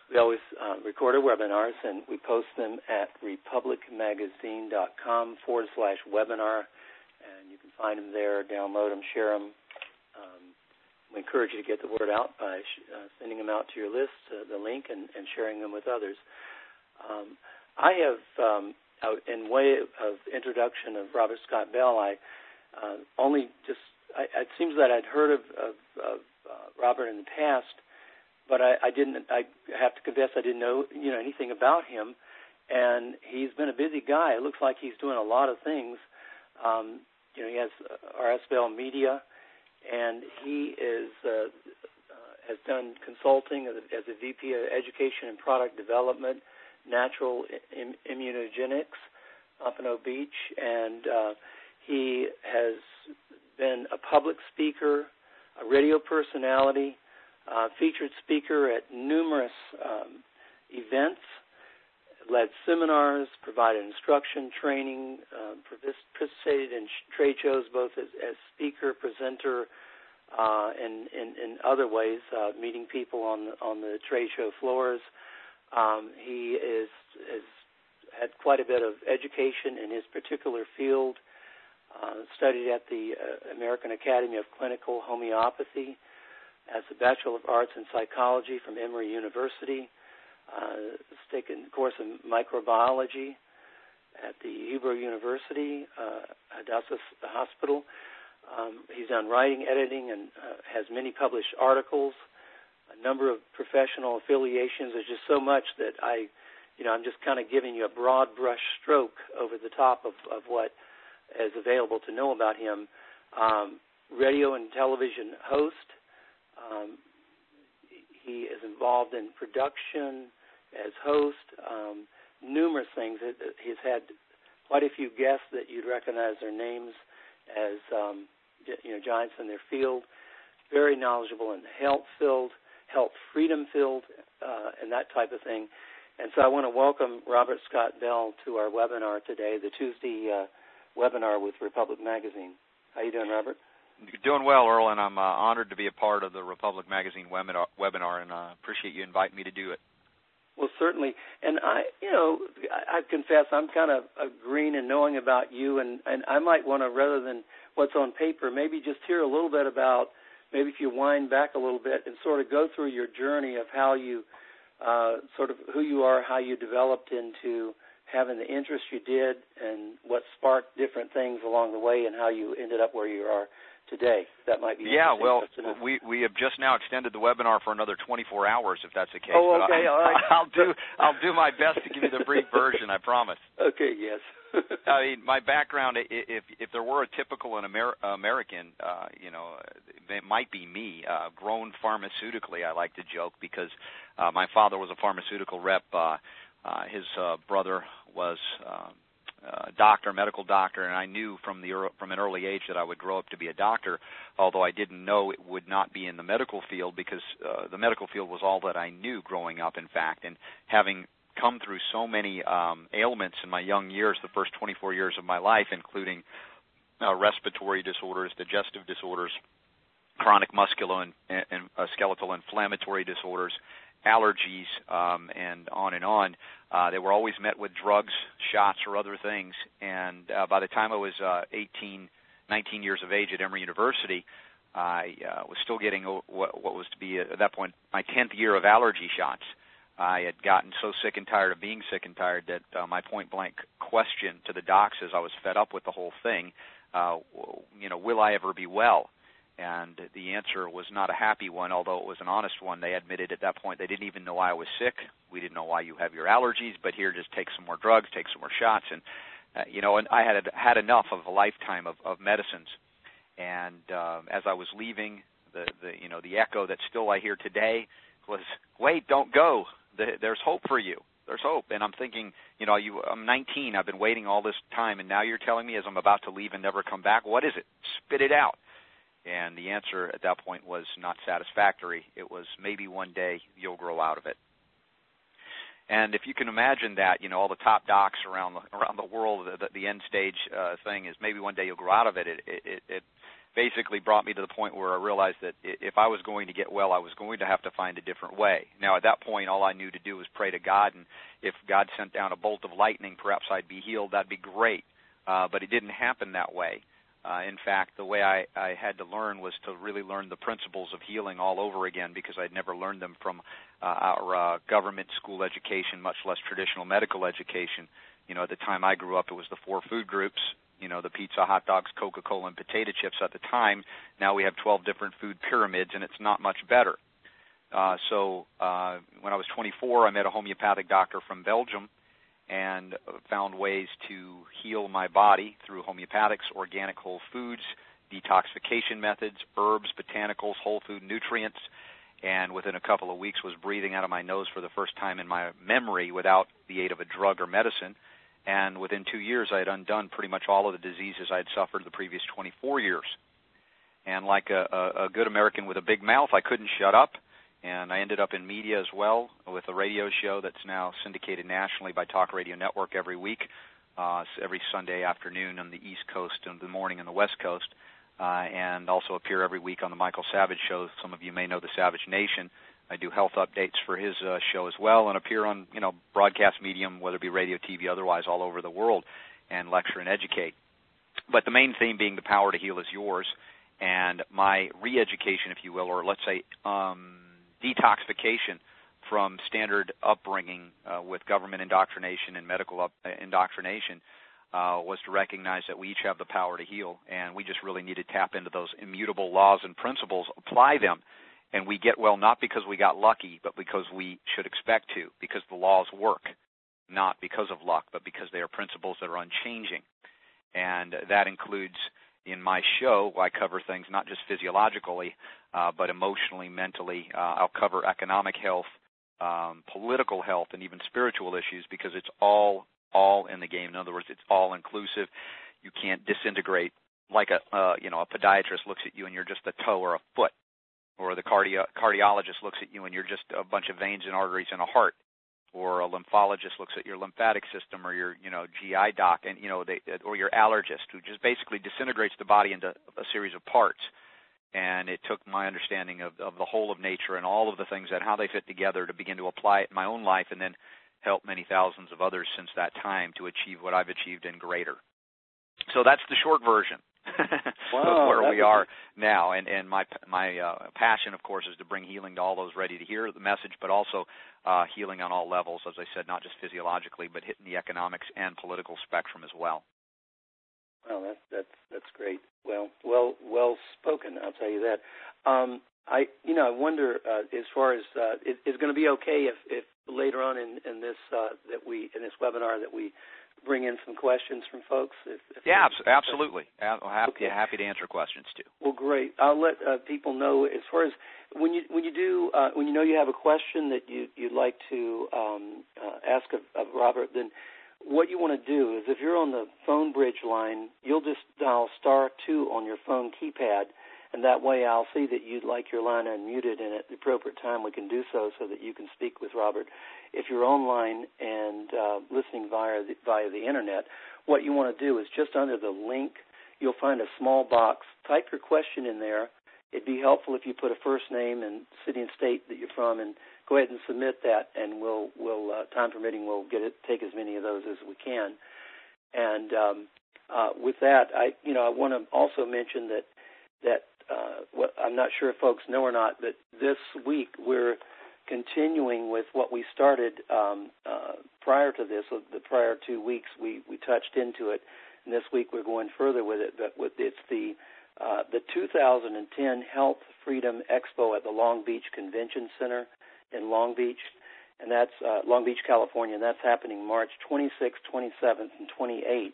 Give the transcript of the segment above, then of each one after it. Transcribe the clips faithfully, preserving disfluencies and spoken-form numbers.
We always uh, record our webinars, and we post them at republicmagazine.com forward slash webinar, and you can find them there, download them, share them. Um, we encourage you to get the word out by sh- uh, sending them out to your list, uh, the link, and, and sharing them with others. Um, I have, um, in way of introduction of Robert Scott Bell, I uh, only just, I, it seems that I'd heard of, of, of uh, Robert in the past, but I, I didn't, I have to confess I didn't know, you know, anything about him, and he's been a busy guy. It looks like he's doing a lot of things. Um, you know, he has R S Bell Media, and he is uh, uh, has done consulting as a, as a V P of Education and Product Development, Natural Im- Immunogenics, Pompano Beach, and uh, he has been a public speaker, a radio personality, uh, featured speaker at numerous um, events, led seminars, provided instruction, training, uh, participated in sh- trade shows both as, as speaker, presenter, uh, and in other ways, uh, meeting people on the, on the trade show floors. Um, he is has had quite a bit of education in his particular field. Uh, studied at the uh, American Academy of Clinical Homeopathy, has a Bachelor of Arts in Psychology from Emory University. Uh, has taken a course in microbiology at the Hebrew University, uh, Hadassah Hospital. Um, he's done writing, editing, and uh, has many published articles. A number of professional affiliations. There's just so much that I, you know, I'm just kind of giving you a broad brush stroke over the top of, of what is available to know about him. Um, radio and television host. Um, he is involved in production as host, um, numerous things. He's had quite a few guests that you'd recognize their names as, um, you know, giants in their field. Very knowledgeable in the health field, health freedom field, uh, and that type of thing. And so I want to welcome Robert Scott Bell to our webinar today, the Tuesday uh, webinar with Republic Magazine. How you doing, Robert? Doing well, Earl, and I'm uh, honored to be a part of the Republic Magazine webinar, webinar and uh, appreciate you inviting me to do it. Well, certainly. And I, you know, I, I confess I'm kind of agreeing and knowing about you, and, and I might want to, rather than what's on paper, maybe just hear a little bit about, maybe if you wind back a little bit and sort of go through your journey of how you, uh, sort of who you are, how you developed into having the interest you did, and what sparked different things along the way, and how you ended up where you are today. That might be yeah. Well, we we have just now extended the webinar for another twenty-four hours, if that's the case. Oh, okay, but I, all right. I'll do I'll do my best to give you the brief version. I promise. Okay. Yes. I mean, my background, if if there were a typical an Amer- American, uh, you know, it might be me. Uh, grown pharmaceutically, I like to joke, because uh, my father was a pharmaceutical rep. Uh, uh, his uh, brother was. Uh, Uh, doctor, medical doctor, and I knew from the from an early age that I would grow up to be a doctor, although I didn't know it would not be in the medical field, because uh, the medical field was all that I knew growing up, in fact. And having come through so many um, ailments in my young years, the first twenty-four years of my life, including uh, respiratory disorders, digestive disorders, chronic muscular and, and uh, skeletal inflammatory disorders, allergies, um, and on and on. Uh, they were always met with drugs, shots, or other things. And uh, by the time I was uh, eighteen, nineteen years of age at Emory University, I uh, was still getting what, what was to be, at that point, my tenth year of allergy shots. I had gotten so sick and tired of being sick and tired that uh, my point-blank question to the docs, as I was fed up with the whole thing, uh, you know, will I ever be well? And the answer was not a happy one, although it was an honest one. They admitted at that point they didn't even know why I was sick. We didn't know why you have your allergies, but here, just take some more drugs, take some more shots. And, uh, you know, and I had had enough of a lifetime of, of medicines. And uh, as I was leaving, the, the, you know, the echo that still I hear today was, wait, don't go. The, there's hope for you. There's hope. And I'm thinking, you know, you, I'm nineteen. I've been waiting all this time, and now you're telling me as I'm about to leave and never come back, what is it? Spit it out. And the answer at that point was not satisfactory. It was, maybe one day you'll grow out of it. And if you can imagine that, you know, all the top docs around the, around the world, the, the end stage uh, thing is maybe one day you'll grow out of it. It, it, it basically brought me to the point where I realized that if I was going to get well, I was going to have to find a different way. Now, at that point, all I knew to do was pray to God, and if God sent down a bolt of lightning, perhaps I'd be healed. That'd be great. Uh, but it didn't happen that way. Uh, in fact, the way I, I had to learn was to really learn the principles of healing all over again, because I'd never learned them from uh, our uh, government school education, much less traditional medical education. You know, at the time I grew up, it was the four food groups, you know, the pizza, hot dogs, Coca-Cola, and potato chips at the time. Now we have twelve different food pyramids, and it's not much better. Uh, so uh, when I was twenty-four, I met a homeopathic doctor from Belgium and found ways to heal my body through homeopathics, organic whole foods, detoxification methods, herbs, botanicals, whole food nutrients, and within a couple of weeks was breathing out of my nose for the first time in my memory without the aid of a drug or medicine. And within two years, I had undone pretty much all of the diseases I had suffered the previous twenty-four years. And like a, a, a good American with a big mouth, I couldn't shut up. And I ended up in media as well with a radio show that's now syndicated nationally by Talk Radio Network every week, uh, every Sunday afternoon on the East Coast and the morning on the West Coast, uh, and also appear every week on the Michael Savage Show. Some of you may know the Savage Nation. I do health updates for his uh, show as well, and appear on, you know, broadcast medium, whether it be radio, T V, otherwise, all over the world, and lecture and educate. But the main theme being the power to heal is yours, and my re-education, if you will, or let's say um, detoxification from standard upbringing uh, with government indoctrination and medical up, uh, indoctrination uh, was to recognize that we each have the power to heal, and we just really need to tap into those immutable laws and principles, apply them, and we get well not because we got lucky, but because we should expect to, because the laws work, not because of luck, but because they are principles that are unchanging. And that includes, in my show, I cover things not just physiologically, uh, but emotionally, mentally. Uh, I'll cover economic health, um, political health, and even spiritual issues, because it's all all in the game. In other words, it's all inclusive. You can't disintegrate like a uh, you know a podiatrist looks at you and you're just a toe or a foot, or the cardio- cardiologist looks at you and you're just a bunch of veins and arteries and a heart, or a lymphologist looks at your lymphatic system, or your, you know, G I doc, and, you know, they, or your allergist, who just basically disintegrates the body into a series of parts. And it took my understanding of, of the whole of nature and all of the things and how they fit together to begin to apply it in my own life, and then help many thousands of others since that time to achieve what I've achieved and greater. So that's the short version. Wow, of where we are now, and and my my uh, passion, of course, is to bring healing to all those ready to hear the message, but also uh, healing on all levels, as I said, not just physiologically, but hitting the economics and political spectrum as well. Well, that's that's that's great. Well, well, well spoken. I'll tell you that. Um, I, you know, I wonder uh, as far as uh, it, it's going to be okay if, if later on in, in this uh, that we in this webinar that we bring in some questions from folks. If, if yeah, absolutely. I'm happy, okay. happy to answer questions too. Well, great. I'll let uh, people know as far as when you when you do uh, when you know you have a question that you you'd like to um, uh, ask of, of Robert, then what you want to do is, if you're on the phone bridge line, you'll just dial star two on your phone keypad, and that way I'll see that you'd like your line unmuted, and at the appropriate time we can do so so that you can speak with Robert. If you're online and uh, listening via the, via the Internet, what you want to do is just under the link, you'll find a small box. Type your question in there. It'd be helpful if you put a first name and city and state that you're from, and go ahead and submit that, and we'll, we'll uh, time permitting, we'll get it, take as many of those as we can. And um, uh, with that, I, you know, I want to also mention that that uh, what, I'm not sure if folks know or not, but this week we're continuing with what we started um, uh, prior to this. So the prior two weeks we, we touched into it, and this week we're going further with it. But with, it's the uh, the two thousand ten Health Freedom Expo at the Long Beach Convention Center in Long Beach, and that's uh, Long Beach, California, and that's happening March twenty-sixth, twenty-seventh, and twenty-eighth.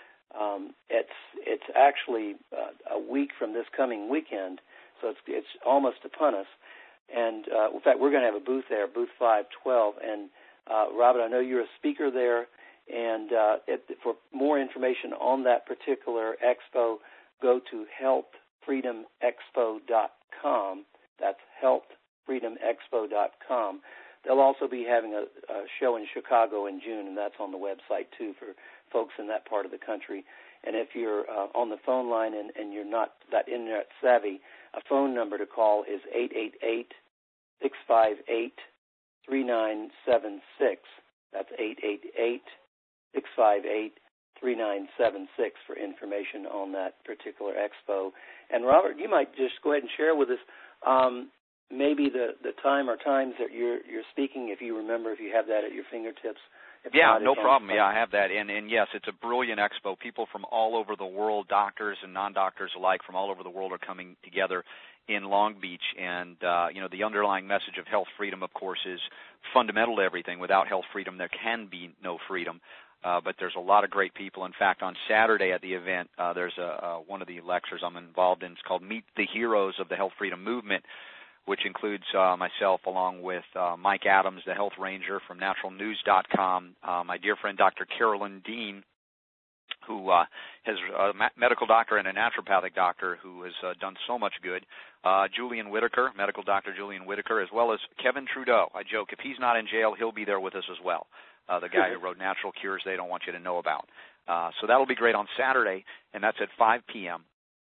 Um, it's it's actually uh, a week from this coming weekend, so it's it's almost upon us. And uh, in fact, we're going to have a booth there, booth five twelve. And uh, Robert, I know you're a speaker there, and uh, it, for more information on that particular expo, go to health freedom expo dot com. That's health freedom expo dot com. They'll also be having a, a show in Chicago in June, and that's on the website too for folks in that part of the country. And if you're uh, on the phone line and, and you're not that internet savvy, a phone number to call is eight eight eight, six five eight, three nine seven six. That's eight eight eight, six five eight, three nine seven six for information on that particular expo. And Robert, you might just go ahead and share with us um, maybe the, the time or times that you're you're speaking, if you remember, if you have that at your fingertips. If yeah, not, no problem. Yeah, I have that. And, and, yes, it's a brilliant expo. People from all over the world, doctors and non-doctors alike from all over the world are coming together in Long Beach. And, uh, you know, the underlying message of health freedom, of course, is fundamental to everything. Without health freedom, there can be no freedom. Uh, but there's a lot of great people. In fact, on Saturday at the event, uh, there's a, uh, one of the lectures I'm involved in. It's called Meet the Heroes of the Health Freedom Movement, which includes uh, myself along with uh, Mike Adams, the health ranger from natural news dot com, uh, my dear friend Doctor Carolyn Dean, who uh, has a ma- medical doctor and a naturopathic doctor who has uh, done so much good, uh, Julian Whitaker, medical doctor Julian Whitaker, as well as Kevin Trudeau. I joke, if he's not in jail, he'll be there with us as well, uh, the guy who wrote Natural Cures They Don't Want You to Know About. Uh, so that'll be great on Saturday, and that's at five p.m.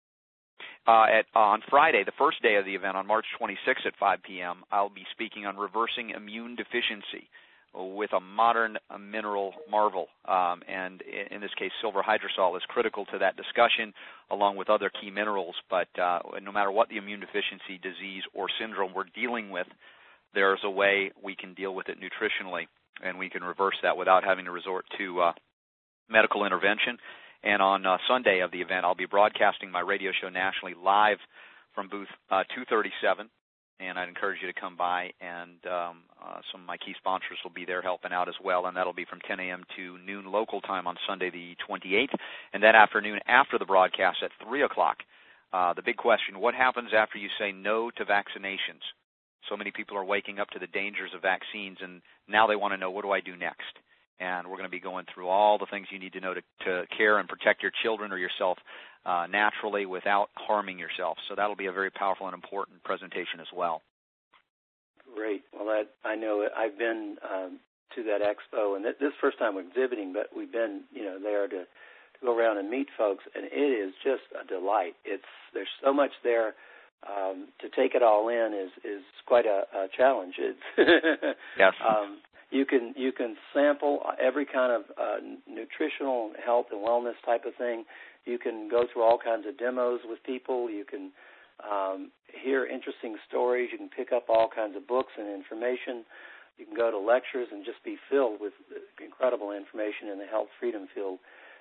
Uh, at, uh, on Friday, the first day of the event, on March twenty-sixth at five p.m., I'll be speaking on reversing immune deficiency with a modern uh, mineral marvel. Um, and in, in this case, silver hydrosol is critical to that discussion, along with other key minerals. But uh, no matter what the immune deficiency disease or syndrome we're dealing with, there's a way we can deal with it nutritionally, and we can reverse that without having to resort to uh, medical intervention. And on uh, Sunday of the event, I'll be broadcasting my radio show nationally live from booth uh, two thirty-seven, and I'd encourage you to come by, and um, uh, some of my key sponsors will be there helping out as well, and that'll be from ten a.m. to noon local time on Sunday the twenty-eighth, and that afternoon after the broadcast at three o'clock. Uh, the big question, what happens after you say no to vaccinations? So many people are waking up to the dangers of vaccines, and now they want to know, what do I do next? And we're going to be going through all the things you need to know to, to care and protect your children or yourself uh, naturally without harming yourself. So that'll be a very powerful and important presentation as well. Great. Well, that, I know I've been um, to that expo, and this is the first time we're exhibiting, but we've been, you know, there to, to go around and meet folks, and it is just a delight. It's there's so much there. Um, to take it all in is, is quite a, a challenge. It's yes. Um, You can you can sample every kind of uh, nutritional health and wellness type of thing. You can go through all kinds of demos with people. You can um, hear interesting stories. You can pick up all kinds of books and information. You can go to lectures and just be filled with incredible information in the health freedom field.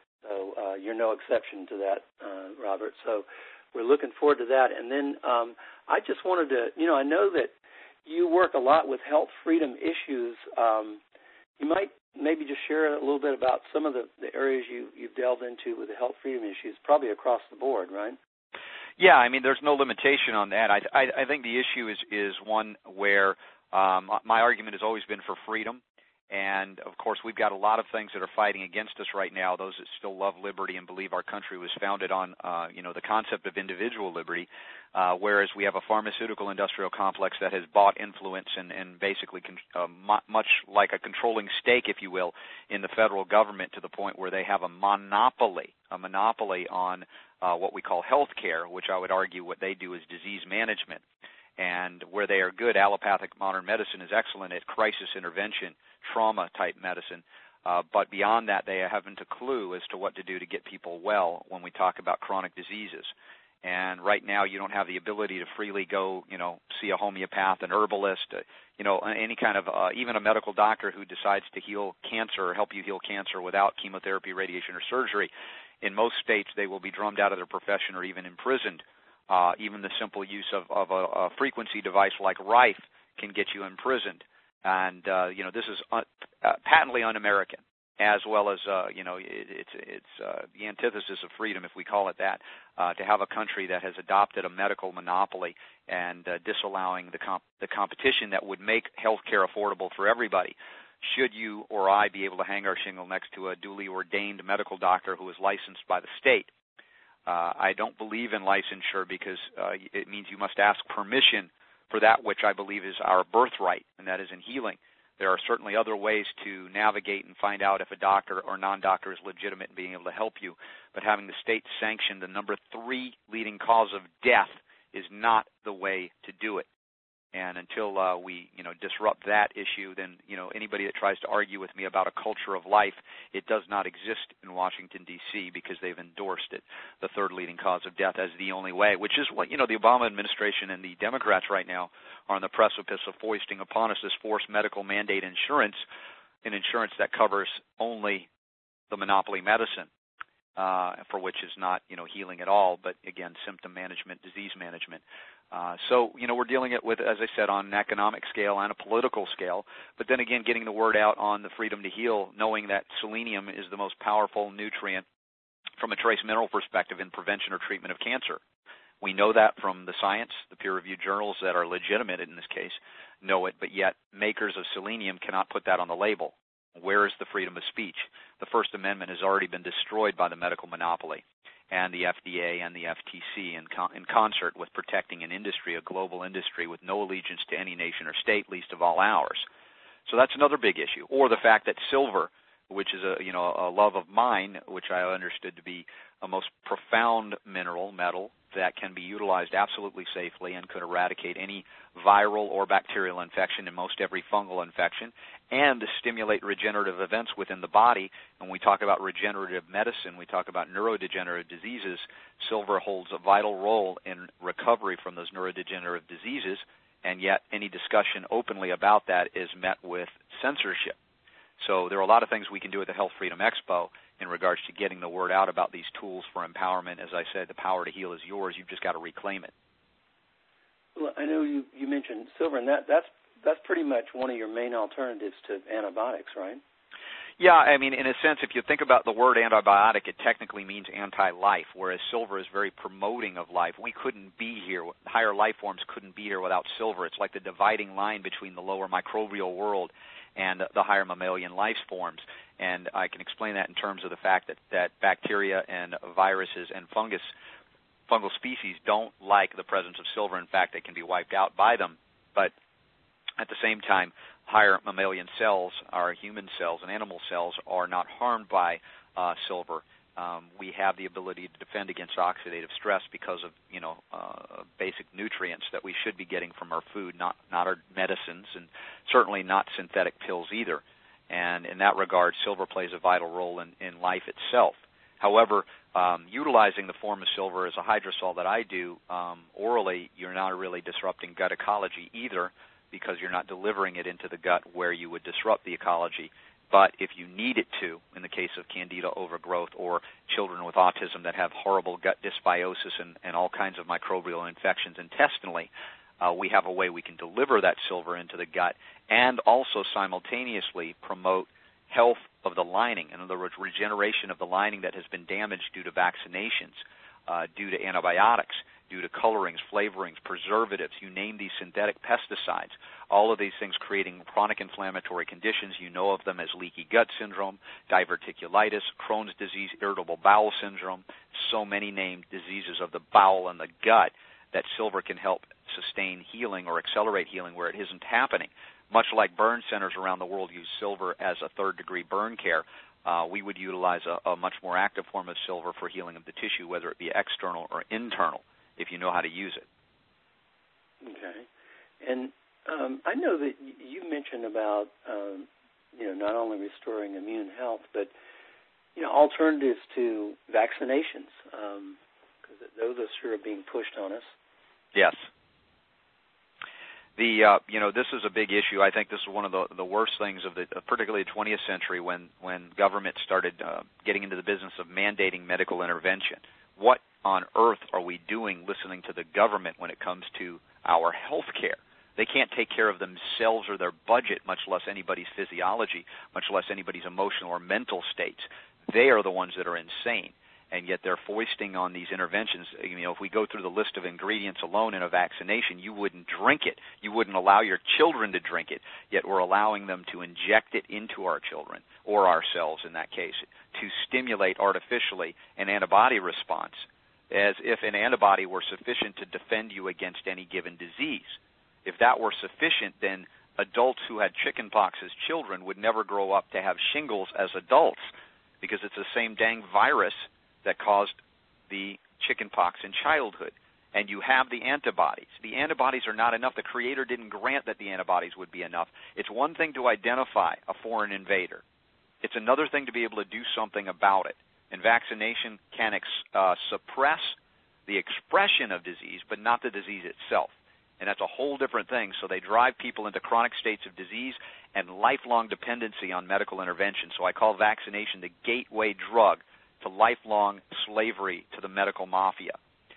So uh, you're no exception to that, uh, Robert. So we're looking forward to that. And then um, I just wanted to, you know, I know that you work a lot with health freedom issues. Um, you might maybe just share a little bit about some of the, the areas you, you've delved into with the health freedom issues, probably across the board, right? Yeah, I mean, there's no limitation on that. I, I, I think the issue is, is one where um, my argument has always been for freedom. And, of course, we've got a lot of things that are fighting against us right now, those that still love liberty and believe our country was founded on, uh, you know, the concept of individual liberty, uh, whereas we have a pharmaceutical industrial complex that has bought influence and, and basically con- uh, mu- much like a controlling stake, if you will, in the federal government to the point where they have a monopoly, a monopoly on uh, what we call health care, which I would argue what they do is disease management. And where they are good, allopathic modern medicine is excellent at crisis intervention, trauma-type medicine. Uh, but beyond that, they haven't a clue as to what to do to get people well when we talk about chronic diseases. And right now, you don't have the ability to freely go, you know, see a homeopath, an herbalist, uh, you know, any kind of, uh, even a medical doctor who decides to heal cancer or help you heal cancer without chemotherapy, radiation, or surgery. In most states, they will be drummed out of their profession or even imprisoned. Uh, even the simple use of, of a, a frequency device like Rife can get you imprisoned. And, uh, you know, this is un- uh, patently un-American, as well as, uh, you know, it, it's it's uh, the antithesis of freedom, if we call it that, uh, to have a country that has adopted a medical monopoly and uh, disallowing the, comp- the competition that would make health care affordable for everybody. Should you or I be able to hang our shingle next to a duly ordained medical doctor who is licensed by the state? Uh, I don't believe in licensure because uh, it means you must ask permission for that which I believe is our birthright, and that is in healing. There are certainly other ways to navigate and find out if a doctor or non-doctor is legitimate in being able to help you, but having the state sanction the number three leading cause of death is not the way to do it. And until uh, we, you know, disrupt that issue, then, you know, anybody that tries to argue with me about a culture of life, it does not exist in Washington, D C, because they've endorsed it, the third leading cause of death, as the only way, which is what, you know, the Obama administration and the Democrats right now are on the precipice of foisting upon us, this forced medical mandate insurance, an insurance that covers only the monopoly medicine, uh, for which is not, you know, healing at all, but, again, symptom management, disease management. Uh, so, you know, we're dealing it with, as I said, on an economic scale and a political scale, but then again, getting the word out on the freedom to heal, knowing that selenium is the most powerful nutrient from a trace mineral perspective in prevention or treatment of cancer. We know that from the science, the peer-reviewed journals that are legitimate in this case know it, but yet makers of selenium cannot put that on the label. Where is the freedom of speech? The First Amendment has already been destroyed by the medical monopoly and the F D A and the F T C in, con- in concert with protecting an industry, a global industry with no allegiance to any nation or state, least of all ours. So that's another big issue. Or the fact that silver, which is a, you know, a love of mine, which I understood to be a most profound mineral, metal, that can be utilized absolutely safely and could eradicate any viral or bacterial infection and most every fungal infection, and to stimulate regenerative events within the body. When we talk about regenerative medicine, we talk about neurodegenerative diseases. Silver holds a vital role in recovery from those neurodegenerative diseases, and yet any discussion openly about that is met with censorship. So there are a lot of things we can do at the Health Freedom Expo in regards to getting the word out about these tools for empowerment. As I said, the power to heal is yours. You've just got to reclaim it. Well, I know you, you mentioned silver, and that, that's that's pretty much one of your main alternatives to antibiotics, right? Yeah, I mean, in a sense, if you think about the word antibiotic, it technically means anti-life, whereas silver is very promoting of life. We couldn't be here, higher life forms couldn't be here without silver. It's like the dividing line between the lower microbial world and the higher mammalian life forms. And I can explain that in terms of the fact that, that bacteria and viruses and fungus, fungal species don't like the presence of silver. In fact, they can be wiped out by them. But at the same time, higher mammalian cells, our human cells and animal cells, are not harmed by uh, silver. Um, we have the ability to defend against oxidative stress because of, you know, uh, basic nutrients that we should be getting from our food, not not our medicines, and certainly not synthetic pills either. And in that regard, silver plays a vital role in, in life itself. However, um, utilizing the form of silver as a hydrosol that I do um, orally, you're not really disrupting gut ecology either, because you're not delivering it into the gut where you would disrupt the ecology. But if you need it to, in the case of candida overgrowth or children with autism that have horrible gut dysbiosis and, and all kinds of microbial infections intestinally, uh, we have a way we can deliver that silver into the gut and also simultaneously promote health of the lining, in other words, regeneration of the lining that has been damaged due to vaccinations, uh, due to antibiotics, due to colorings, flavorings, preservatives, you name these synthetic pesticides, all of these things creating chronic inflammatory conditions. You know of them as leaky gut syndrome, diverticulitis, Crohn's disease, irritable bowel syndrome, so many named diseases of the bowel and the gut that silver can help sustain healing or accelerate healing where it isn't happening. Much like burn centers around the world use silver as a third-degree burn care, uh, we would utilize a, a much more active form of silver for healing of the tissue, whether it be external or internal, if you know how to use it. Okay. And um, I know that you mentioned about, um, you know, not only restoring immune health, but, you know, alternatives to vaccinations, because um, those are sure being pushed on us. Yes. The uh, you know, this is a big issue. I think this is one of the the worst things of the uh, particularly the twentieth century when when government started uh, getting into the business of mandating medical intervention. What on earth are we doing listening to the government when it comes to our health care? They can't take care of themselves or their budget, much less anybody's physiology, much less anybody's emotional or mental states. They are the ones that are insane. And yet they're foisting on these interventions. You know, if we go through the list of ingredients alone in a vaccination, you wouldn't drink it. You wouldn't allow your children to drink it. Yet we're allowing them to inject it into our children, or ourselves in that case, to stimulate artificially an antibody response, as if an antibody were sufficient to defend you against any given disease. If that were sufficient, then adults who had chickenpox as children would never grow up to have shingles as adults because it's the same dang virus that caused the chickenpox in childhood. And you have the antibodies. The antibodies are not enough. The Creator didn't grant that the antibodies would be enough. It's one thing to identify a foreign invader. It's another thing to be able to do something about it. And vaccination can ex- uh, suppress the expression of disease, but not the disease itself. And that's a whole different thing. So they drive people into chronic states of disease and lifelong dependency on medical intervention. So I call vaccination the gateway drug to lifelong slavery to the medical mafia.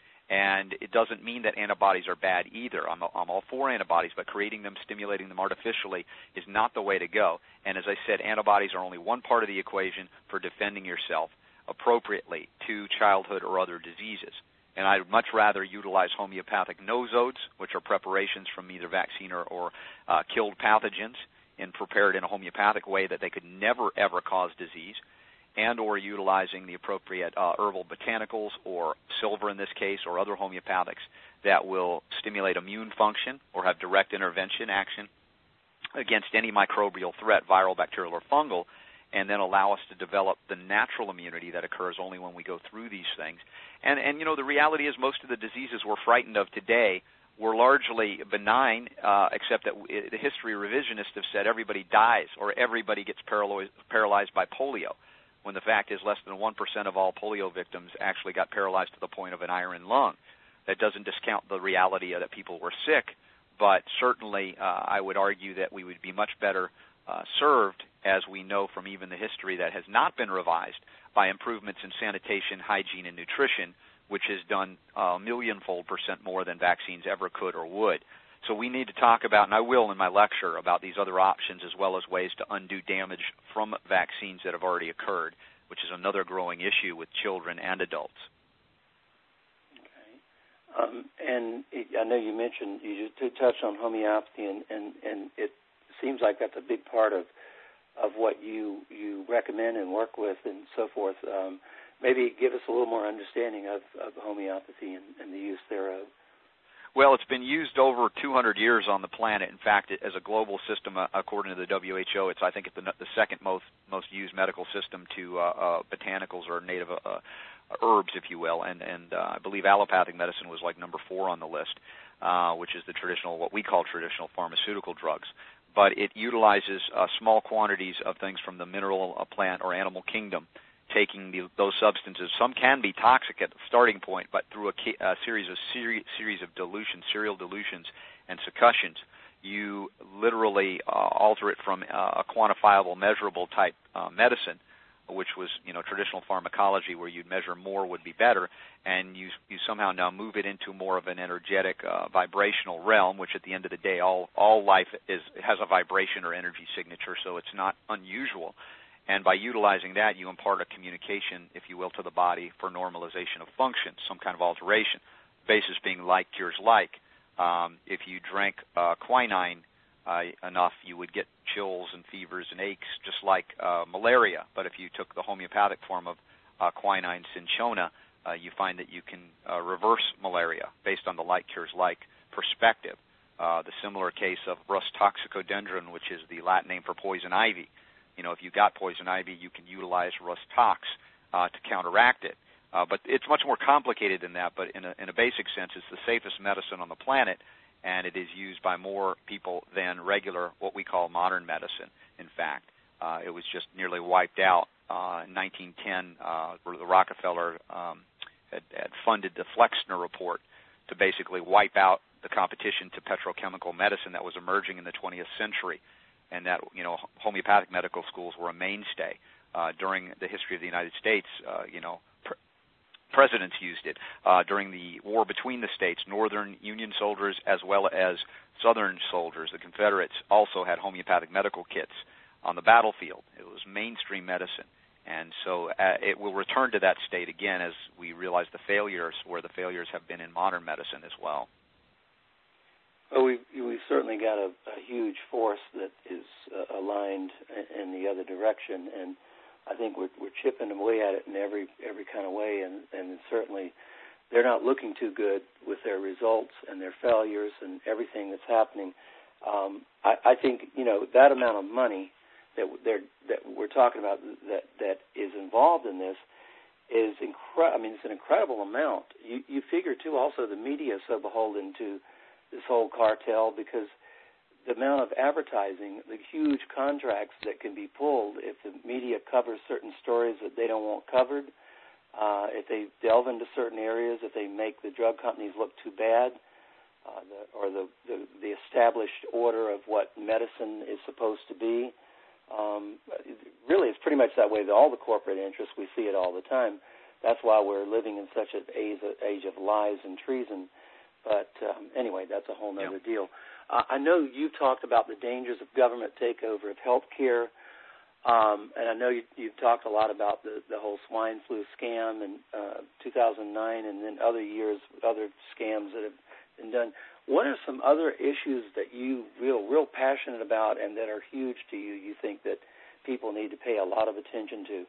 And it doesn't mean that antibodies are bad either. I'm, I'm all for antibodies, but creating them, stimulating them artificially is not the way to go. And as I said, antibodies are only one part of the equation for defending yourself appropriately to childhood or other diseases. And I'd much rather utilize homeopathic nosodes, which are preparations from either vaccine or, or uh, killed pathogens, and prepared in a homeopathic way that they could never, ever cause disease, and or utilizing the appropriate uh, herbal botanicals or silver in this case or other homeopathics that will stimulate immune function or have direct intervention action against any microbial threat, viral, bacterial, or fungal, and then allow us to develop the natural immunity that occurs only when we go through these things. And, and you know, the reality is most of the diseases we're frightened of today were largely benign, uh, except that w- the history revisionists have said everybody dies or everybody gets paralyzed, paralyzed by polio, when the fact is less than one percent of all polio victims actually got paralyzed to the point of an iron lung. That doesn't discount the reality that people were sick, but certainly uh, I would argue that we would be much better uh, served, as we know from even the history that has not been revised, by improvements in sanitation, hygiene, and nutrition, which has done a millionfold percent more than vaccines ever could or would. So we need to talk about, and I will in my lecture, about these other options as well as ways to undo damage from vaccines that have already occurred, which is another growing issue with children and adults. Okay. Um, and it, I know you mentioned, you just touched on homeopathy, and, and, and it seems like that's a big part of of what you, you recommend and work with and so forth. Um, maybe give us a little more understanding of, of homeopathy and, and the use thereof. Well, it's been used over two hundred years on the planet. In fact, it, as a global system, uh, according to the W H O, it's I think it's the, the second most most used medical system to uh, uh, botanicals or native uh, herbs, if you will. And and uh, I believe allopathic medicine was like number four on the list, uh, which is the traditional, what we call traditional pharmaceutical drugs. But it utilizes uh, small quantities of things from the mineral, uh, plant, or animal kingdom, taking the, those substances. Some can be toxic at the starting point, but through a, a series of seri- series of dilutions, serial dilutions and succussions, you literally uh, alter it from uh, a quantifiable, measurable type uh, medicine, which was, you know, traditional pharmacology, where you'd measure more would be better, and you you somehow now move it into more of an energetic, uh, vibrational realm, which at the end of the day, all all life is has a vibration or energy signature, so it's not unusual. And by utilizing that, you impart a communication, if you will, to the body for normalization of function, some kind of alteration. Basis being like cures like. Um, if you drank uh, quinine uh, enough, you would get chills and fevers and aches, just like uh, malaria. But if you took the homeopathic form of uh, quinine cinchona, uh, you find that you can uh, reverse malaria based on the like cures like perspective. Uh, the similar case of Rus toxicodendron, which is the Latin name for poison ivy. You know, if you got poison ivy, you can utilize Rus tox uh, to counteract it. Uh, but it's much more complicated than that. But in a, in a basic sense, it's the safest medicine on the planet, and it is used by more people than regular, what we call modern medicine, in fact. Uh, it was just nearly wiped out uh, in nineteen ten, uh, where the Rockefeller um, had, had funded the Flexner Report to basically wipe out the competition to petrochemical medicine that was emerging in the twentieth century, and that, you know, homeopathic medical schools were a mainstay. Uh, during the history of the United States, uh, you know, pr- presidents used it. Uh, during the war between the states, Northern Union soldiers as well as Southern soldiers, the Confederates, also had homeopathic medical kits on the battlefield. It was mainstream medicine. And so uh, it will return to that state again as we realize the failures, where the failures have been in modern medicine as well. Well, we've, we've certainly got a, a huge force that is uh, aligned in the other direction, and I think we're, we're chipping away at it in every every kind of way, and, and certainly they're not looking too good with their results and their failures and everything that's happening. Um, I, I think, you know, that amount of money that they're, that we're talking about that, that is involved in this is incredible. I mean, it's an incredible amount. You, you figure, too, also the media is so beholden to this whole cartel because the amount of advertising, the huge contracts that can be pulled if the media covers certain stories that they don't want covered, uh, if they delve into certain areas, if they make the drug companies look too bad, uh, the, or the, the, the established order of what medicine is supposed to be. Um, really, it's pretty much that way with all the corporate interests. We see it all the time. That's why we're living in such an age, age of lies and treason. But um, anyway, that's a whole other yeah. deal. Uh, I know you talked about the dangers of government takeover of health care, um, and I know you, you've talked a lot about the, the whole swine flu scam in uh, two thousand nine and then other years, other scams that have been done. What are some other issues that you feel real passionate about and that are huge to you, you think that people need to pay a lot of attention to?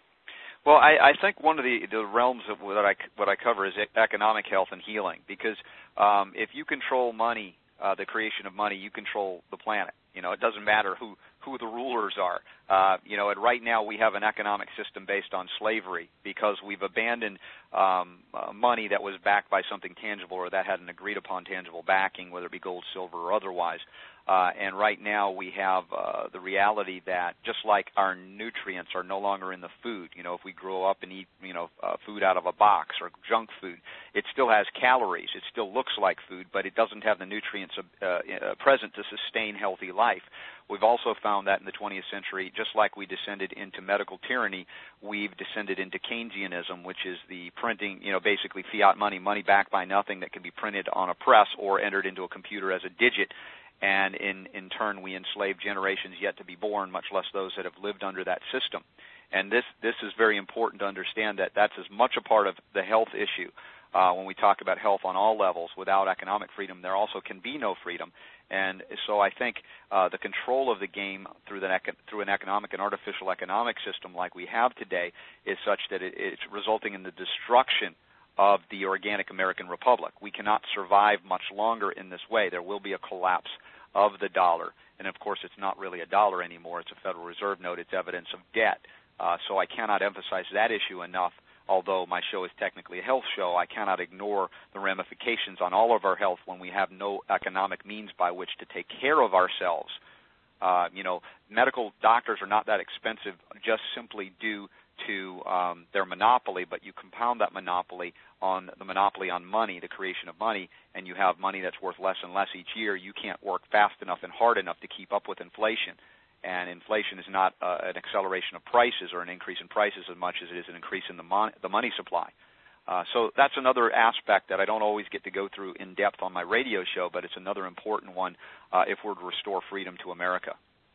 Well, I, I think one of the, the realms of what I, what I cover is economic health and healing, because um, if you control money, uh, the creation of money, you control the planet. You know, it doesn't matter who, who the rulers are. Uh, you know, and right now we have an economic system based on slavery because we've abandoned um, uh, money that was backed by something tangible or that had an agreed-upon tangible backing, whether it be gold, silver, or otherwise. Uh, and right now we have uh, the reality that just like our nutrients are no longer in the food, you know, if we grow up and eat, you know, uh, food out of a box or junk food, it still has calories. It still looks like food, but it doesn't have the nutrients uh, uh, present to sustain healthy life. We've also found that in the twentieth century, just like we descended into medical tyranny, we've descended into Keynesianism, which is the printing, you know, basically fiat money, money backed by nothing that can be printed on a press or entered into a computer as a digit. And in, in turn, we enslave generations yet to be born, much less those that have lived under that system. And this, this is very important to understand that that's as much a part of the health issue. Uh, when we talk about health on all levels, without economic freedom, there also can be no freedom. And so I think uh, the control of the game through, the, through an economic and artificial economic system like we have today is such that it, it's resulting in the destruction of the organic American Republic. We cannot survive much longer in this way. There will be a collapse of the dollar. And, of course, it's not really a dollar anymore. It's a Federal Reserve note. It's evidence of debt. Uh, so I cannot emphasize that issue enough. Although my show is technically a health show, I cannot ignore the ramifications on all of our health when we have no economic means by which to take care of ourselves. Uh, you know, medical doctors are not that expensive just simply due to um, their monopoly, but you compound that monopoly on the monopoly on money, the creation of money, and you have money that's worth less and less each year. You can't work fast enough and hard enough to keep up with inflation. And inflation is not uh, an acceleration of prices or an increase in prices as much as it is an increase in the, mon- the money supply. Uh, so that's another aspect that I don't always get to go through in depth on my radio show, but it's another important one uh, if we're to restore freedom to America.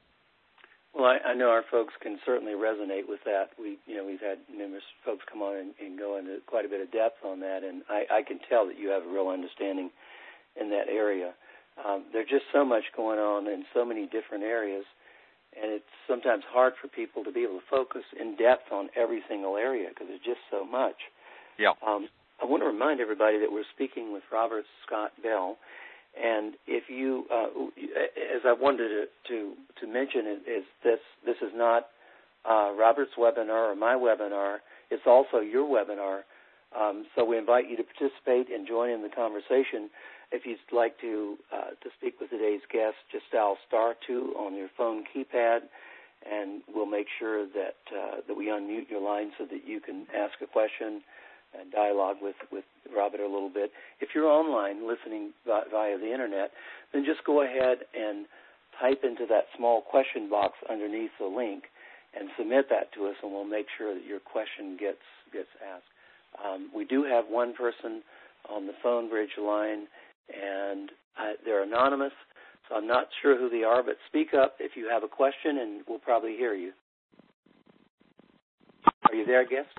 Well, I, I know our folks can certainly resonate with that. We, you know, we've had numerous folks come on and, and go into quite a bit of depth on that, and I, I can tell that you have a real understanding in that area. Um, there's just so much going on in so many different areas, and it's sometimes hard for people to be able to focus in depth on every single area because there's just so much. Yeah. Um, I want to remind everybody that we're speaking with Robert Scott Bell. And if you, uh, as I wanted to, to, to mention, is this this is not uh, Robert's webinar or my webinar. It's also your webinar. Um, so we invite you to participate and join in the conversation. If you'd like to uh, to speak with today's guest, just dial star two on your phone keypad, and we'll make sure that uh, that we unmute your line so that you can ask a question and dialogue with, with Robert a little bit. If you're online listening via the Internet, then just go ahead and type into that small question box underneath the link and submit that to us, and we'll make sure that your question gets gets asked. Um, we do have one person on the phone bridge line, and uh, they're anonymous, so I'm not sure who they are, but speak up if you have a question, and we'll probably hear you. Are you there, guest?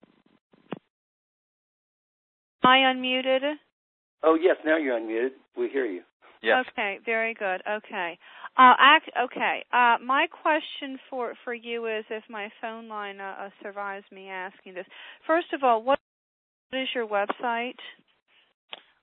Am I unmuted? Oh, yes, now you're unmuted. We hear you. Yes. Okay, very good. Okay. Uh, act, okay. Uh, my question for, for you is, if my phone line uh, uh, survives me asking this, first of all, what is your website?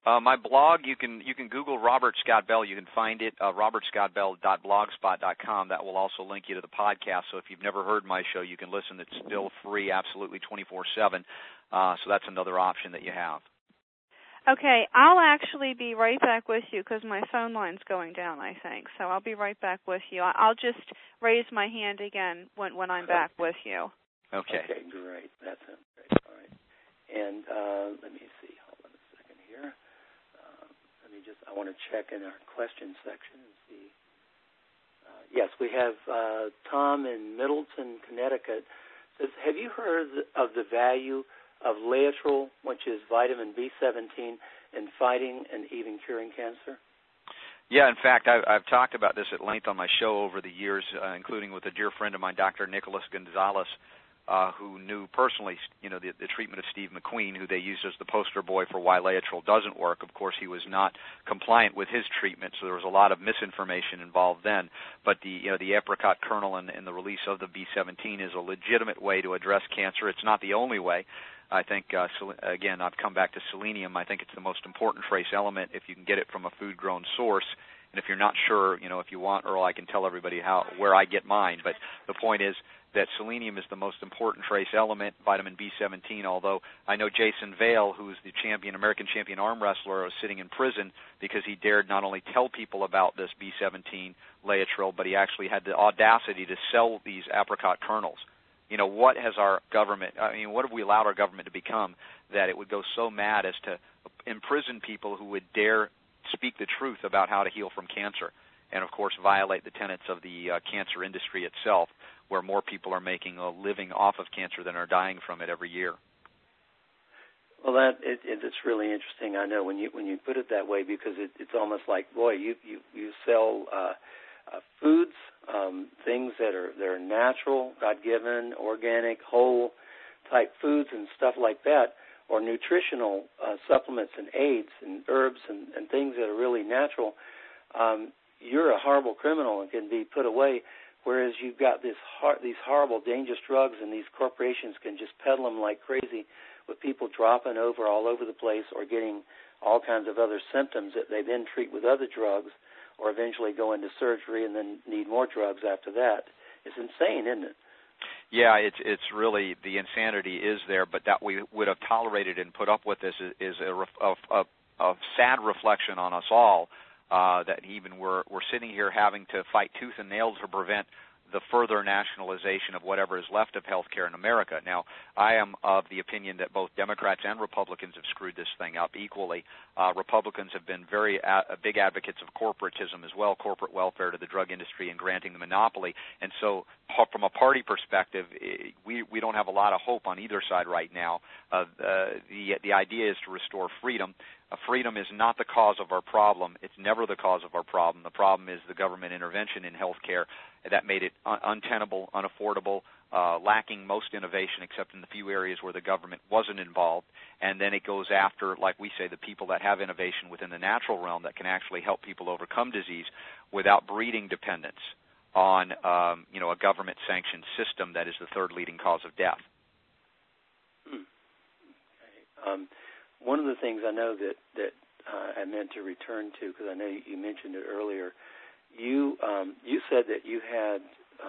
Uh, my blog, you can you can Google Robert Scott Bell. You can find it, uh, robert scott bell dot blogspot dot com. That will also link you to the podcast. So if you've never heard my show, you can listen. It's still free, absolutely twenty-four seven. Uh, so that's another option that you have. Okay, I'll actually be right back with you because my phone line's going down, I think. So I'll be right back with you. I'll just raise my hand again when, when I'm back with you. Okay. Okay, great. That sounds great. All right. And uh, let me see. Hold on a second here. Uh, let me just, I want to check in our question section and see. Uh, yes, we have uh, Tom in Middleton, Connecticut. Says, have you heard of the value of Laetrile, which is vitamin B seventeen, in fighting and even curing cancer? Yeah, in fact, I've, I've talked about this at length on my show over the years, uh, including with a dear friend of mine, Doctor Nicholas Gonzalez, uh, who knew personally, you know, the, the treatment of Steve McQueen, who they used as the poster boy for why Laetrile doesn't work. Of course, he was not compliant with his treatment, so there was a lot of misinformation involved then. But the, you know, the apricot kernel and, and the release of the B seventeen is a legitimate way to address cancer. It's not the only way. I think, uh, again, I've come back to selenium. I think it's the most important trace element if you can get it from a food-grown source. And if you're not sure, you know, if you want, Earl, I can tell everybody how where I get mine. But the point is that selenium is the most important trace element, vitamin B seventeen, although I know Jason Vale, who's the champion, American champion arm wrestler, was sitting in prison because he dared not only tell people about this B seventeen Laetrile, but he actually had the audacity to sell these apricot kernels. You know, what has our government, I mean, what have we allowed our government to become that it would go so mad as to imprison people who would dare speak the truth about how to heal from cancer and, of course, violate the tenets of the uh, cancer industry itself, where more people are making a living off of cancer than are dying from it every year. Well, that it, it, it's really interesting. I know when you when you put it that way, because it, it's almost like, boy, you you, you sell uh, uh, foods, um, things that are that are natural, God-given, organic, whole type foods and stuff like that, or nutritional uh, supplements and aids and herbs and, and things that are really natural. Um, you're a horrible criminal and can be put away. Whereas you've got this hor- these horrible, dangerous drugs, and these corporations can just peddle them like crazy, with people dropping over all over the place or getting all kinds of other symptoms that they then treat with other drugs, or eventually go into surgery and then need more drugs after that. It's insane, isn't it? Yeah, it's it's really, the insanity is there, but that we would have tolerated and put up with this is, is a, a, a, a sad reflection on us all. Uh, that even we're we're sitting here having to fight tooth and nail to prevent the further nationalization of whatever is left of health care in America. Now, I am of the opinion that both Democrats and Republicans have screwed this thing up equally. Uh, Republicans have been very a- big advocates of corporatism as well, corporate welfare to the drug industry and granting the monopoly. And so from a party perspective, we, we don't have a lot of hope on either side right now. Uh, the, the idea is to restore freedom. Uh, freedom is not the cause of our problem. It's never the cause of our problem. The problem is the government intervention in health care that made it un- untenable, unaffordable, uh, lacking most innovation except in the few areas where the government wasn't involved. And then it goes after, like we say, the people that have innovation within the natural realm that can actually help people overcome disease without breeding dependence on, um, you know, a government-sanctioned system that is the third leading cause of death. Hmm. Okay. Um, one of the things I know that, that uh, I meant to return to, because I know you mentioned it earlier, you um, you said that you had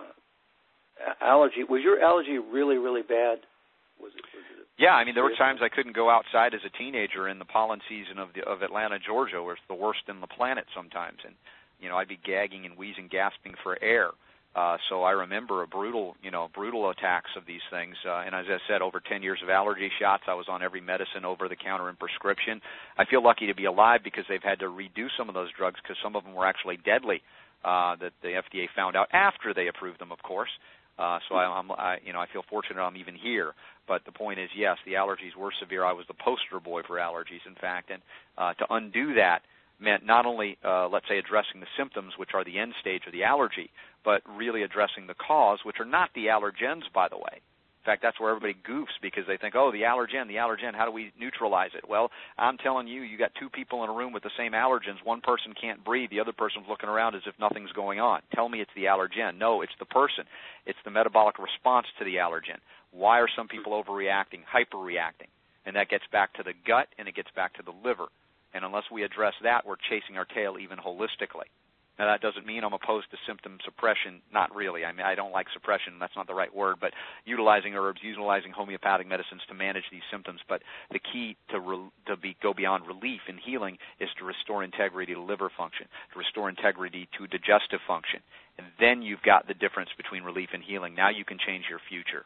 uh, allergy. Was your allergy really, really bad? Was it? Was it yeah, I mean, there were times I couldn't go outside as a teenager in the pollen season of the, of Atlanta, Georgia, where it's the worst in the planet sometimes, and you know, I'd be gagging and wheezing, gasping for air. Uh, so I remember a brutal, you know, brutal attacks of these things. Uh, and as I said, over ten years of allergy shots. I was on every medicine over the counter and prescription. I feel lucky to be alive because they've had to redo some of those drugs because some of them were actually deadly. Uh, that the F D A found out after they approved them, of course. Uh, so I, I'm, I, you know, I feel fortunate I'm even here. But the point is, yes, the allergies were severe. I was the poster boy for allergies, in fact, and uh, to undo that meant not only, uh, let's say, addressing the symptoms, which are the end stage of the allergy, but really addressing the cause, which are not the allergens, by the way. In fact, that's where everybody goofs because they think, oh, the allergen, the allergen, how do we neutralize it? Well, I'm telling you, you got two people in a room with the same allergens. One person can't breathe. The other person's looking around as if nothing's going on. Tell me it's the allergen. No, it's the person. It's the metabolic response to the allergen. Why are some people overreacting, hyperreacting? And that gets back to the gut and it gets back to the liver. And unless we address that, we're chasing our tail even holistically. Now, that doesn't mean I'm opposed to symptom suppression. Not really. I mean, I don't like suppression. That's not the right word. But utilizing herbs, utilizing homeopathic medicines to manage these symptoms. But the key to re- to be, go beyond relief and healing is to restore integrity to liver function, to restore integrity to digestive function. And then you've got the difference between relief and healing. Now you can change your future.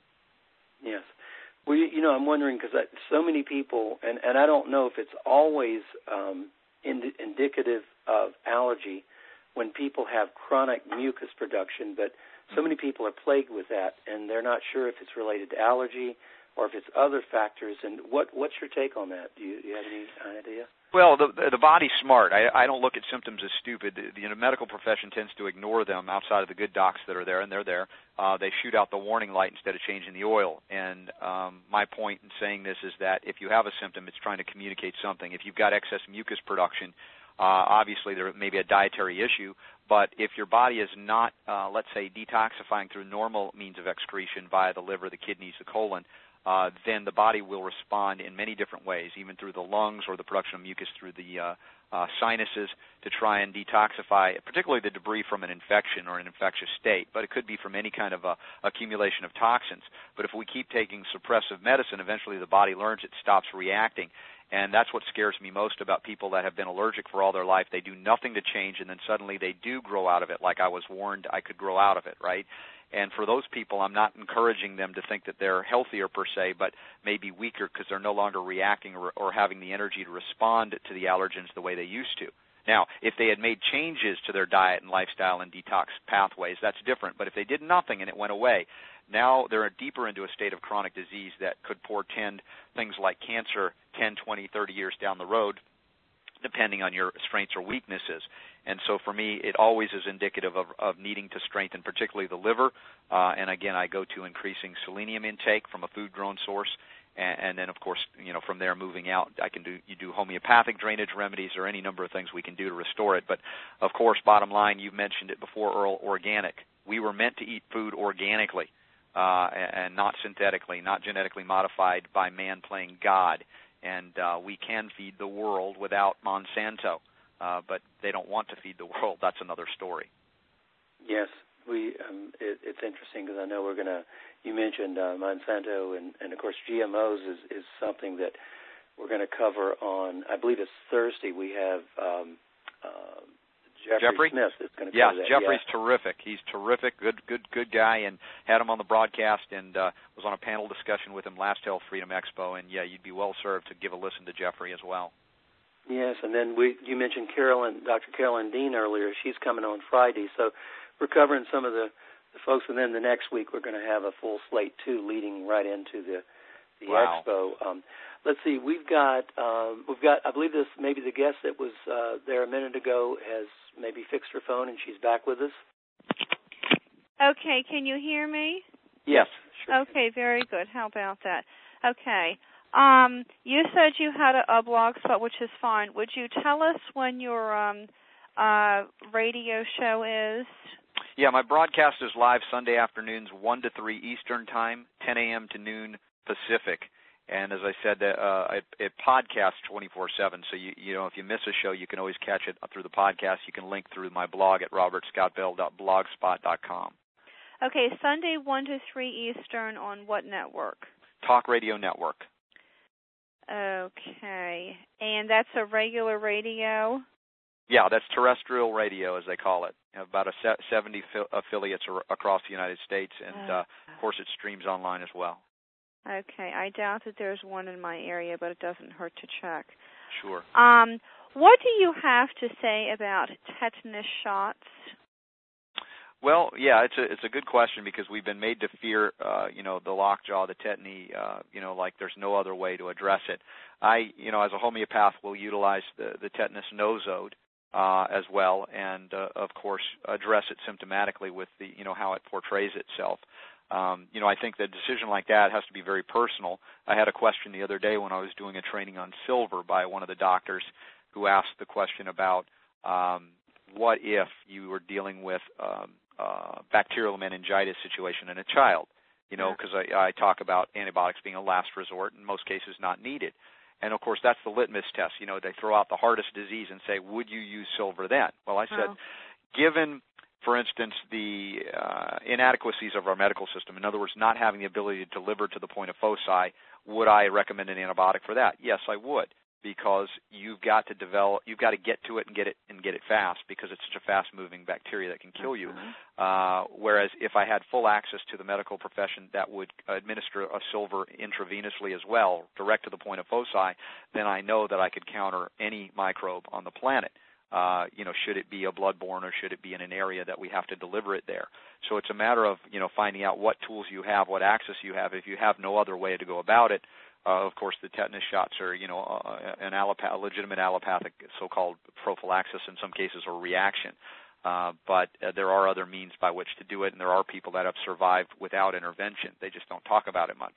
Yes. Well, you, you know, I'm wondering because so many people, and, and I don't know if it's always um, ind- indicative of allergy when people have chronic mucus production, but so many people are plagued with that, and they're not sure if it's related to allergy or if it's other factors. And what, what's your take on that? Do you, do you have any idea? Well, the the body's smart. I, I don't look at symptoms as stupid. The, the you know, medical profession tends to ignore them outside of the good docs that are there, and they're there. Uh, they shoot out the warning light instead of changing the oil. And um, my point in saying this is that if you have a symptom, it's trying to communicate something. If you've got excess mucus production, Uh, obviously, there may be a dietary issue, but if your body is not, uh, let's say, detoxifying through normal means of excretion via the liver, the kidneys, the colon, uh, then the body will respond in many different ways, even through the lungs or the production of mucus through the uh, uh, sinuses to try and detoxify, particularly the debris from an infection or an infectious state, but it could be from any kind of uh, accumulation of toxins. But if we keep taking suppressive medicine, eventually the body learns it stops reacting. And that's what scares me most about people that have been allergic for all their life. They do nothing to change, and then suddenly they do grow out of it, like I was warned I could grow out of it, right? And for those people, I'm not encouraging them to think that they're healthier per se, but maybe weaker because they're no longer reacting or, or having the energy to respond to the allergens the way they used to. Now, if they had made changes to their diet and lifestyle and detox pathways, that's different. But if they did nothing and it went away, now they're deeper into a state of chronic disease that could portend things like cancer ten, twenty, thirty years down the road, depending on your strengths or weaknesses. And so for me, it always is indicative of, of needing to strengthen particularly the liver. Uh, and again, I go to increasing selenium intake from a food-grown source. And, and then, of course, you know, from there moving out, I can do you do homeopathic drainage remedies or any number of things we can do to restore it. But, of course, bottom line, you mentioned it before, Earl, organic. We were meant to eat food organically. Uh, and not synthetically, not genetically modified by man playing God. And uh, we can feed the world without Monsanto, uh, but they don't want to feed the world. That's another story. Yes, we. Um, it, it's interesting because I know we're going to, you mentioned uh, Monsanto, and, and, of course, G M Os is, is something that we're going to cover on, I believe it's Thursday. We have um, uh, Jeffrey, Jeffrey Smith is going to yes, cover that. Jeffrey's yeah. terrific. He's terrific, good, good, good guy, and had him on the broadcast and uh, was on a panel discussion with him last Health Freedom Expo. And yeah, you'd be well served to give a listen to Jeffrey as well. Yes, and then we you mentioned Carolyn, Doctor Carolyn Dean earlier. She's coming on Friday, so we're covering some of the, the folks. And then the next week we're going to have a full slate too, leading right into the the wow. expo. Um, Let's see. We've got, um, we've got. I believe this. Maybe the guest that was uh, there a minute ago has maybe fixed her phone and she's back with us. Okay. Can you hear me? Yes. Sure. Okay. Very good. How about that? Okay. Um, you said you had a, a blog spot, which is fine. Would you tell us when your um, uh, radio show is? Yeah, my broadcast is live Sunday afternoons, one to three Eastern Time, ten a.m. to noon Pacific. And as I said, uh, it, it podcasts twenty-four seven. So, you, you know, if you miss a show, you can always catch it through the podcast. You can link through my blog at robert scott bell dot blogspot dot com. Okay, Sunday one to three Eastern on what network? Talk Radio Network. Okay. And that's a regular radio? Yeah, that's terrestrial radio, as they call it. About a seventy affiliates across the United States. And, uh, of course, it streams online as well. Okay, I doubt that there's one in my area, but it doesn't hurt to check. Sure. Um, what do you have to say about tetanus shots? Well, yeah, it's a it's a good question because we've been made to fear, uh, you know, the lockjaw, the tetany, uh, you know, like there's no other way to address it. I, you know, as a homeopath, will utilize the the tetanus nosode uh, as well, and uh, of course address it symptomatically with the, you know, how it portrays itself. Um, you know, I think that a decision like that has to be very personal. I had a question the other day when I was doing a training on silver by one of the doctors who asked the question about um, what if you were dealing with um, uh, bacterial meningitis situation in a child, you know, because I, I talk about antibiotics being a last resort, in most cases not needed. And, of course, that's the litmus test. You know, they throw out the hardest disease and say, would you use silver then? Well, I said, oh. given, for instance, the uh, inadequacies of our medical system, in other words, not having the ability to deliver to the point of foci, would I recommend an antibiotic for that? Yes, I would, because you've got to develop, you've got to get to it and get it and get it fast, because it's such a fast-moving bacteria that can kill you. Uh-huh. Uh, whereas if I had full access to the medical profession that would administer a silver intravenously as well, direct to the point of foci, then I know that I could counter any microbe on the planet. Uh, you know, should it be a bloodborne or should it be in an area that we have to deliver it there? So it's a matter of, you know, finding out what tools you have, what access you have. If you have no other way to go about it, uh, of course, the tetanus shots are, you know, uh, an allopath- a legitimate allopathic so-called prophylaxis in some cases or reaction. Uh, but uh, there are other means by which to do it, and there are people that have survived without intervention. They just don't talk about it much.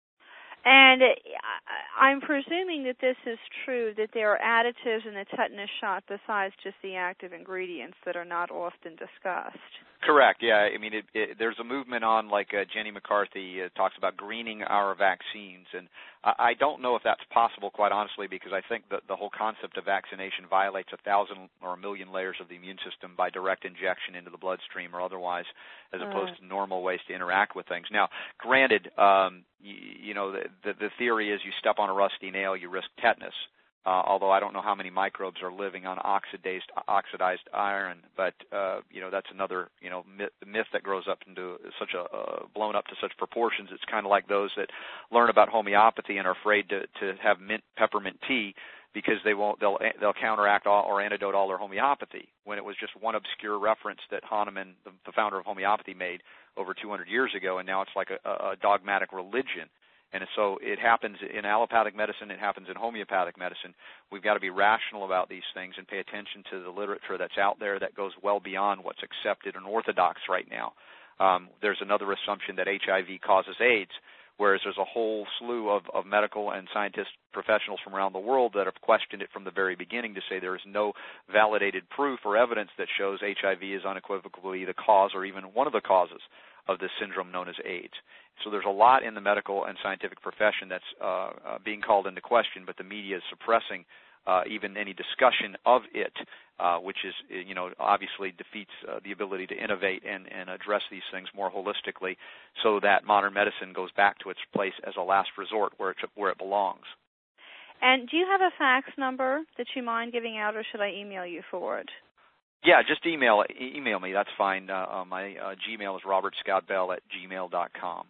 And I'm presuming that this is true, that there are additives in the tetanus shot besides just the active ingredients that are not often discussed. Correct, yeah. I mean, it, it, there's a movement on, like uh, Jenny McCarthy uh, talks about greening our vaccines, and I, I don't know if that's possible, quite honestly, because I think that the whole concept of vaccination violates a thousand or a million layers of the immune system by direct injection into the bloodstream or otherwise, as uh. opposed to normal ways to interact with things. Now, granted, um, you, you know, the, the, the theory is you step on a rusty nail, you risk tetanus. Uh, although I don't know how many microbes are living on oxidized oxidized iron, but uh, you know that's another you know myth, myth that grows up into such a uh, blown up to such proportions. It's kind of like those that learn about homeopathy and are afraid to to have mint peppermint tea because they won't they'll they'll counteract all, or antidote all their homeopathy, when it was just one obscure reference that Hahnemann, the, the founder of homeopathy, made over two hundred years ago, and now it's like a, a dogmatic religion. And so it happens in allopathic medicine, it happens in homeopathic medicine. We've got to be rational about these things and pay attention to the literature that's out there that goes well beyond what's accepted and orthodox right now. Um, there's another assumption that H I V causes AIDS, whereas there's a whole slew of, of medical and scientist professionals from around the world that have questioned it from the very beginning to say there is no validated proof or evidence that shows H I V is unequivocally the cause or even one of the causes of this syndrome known as AIDS. So there's a lot in the medical and scientific profession that's uh, uh, being called into question, but the media is suppressing uh, even any discussion of it, uh, which is, you know, obviously defeats uh, the ability to innovate and, and address these things more holistically, so that modern medicine goes back to its place as a last resort where it, where it belongs. And do you have a fax number that you mind giving out, or should I email you for it? Yeah, just email email me. That's fine. Uh, uh, my uh, Gmail is robert scott bell at gmail dot com.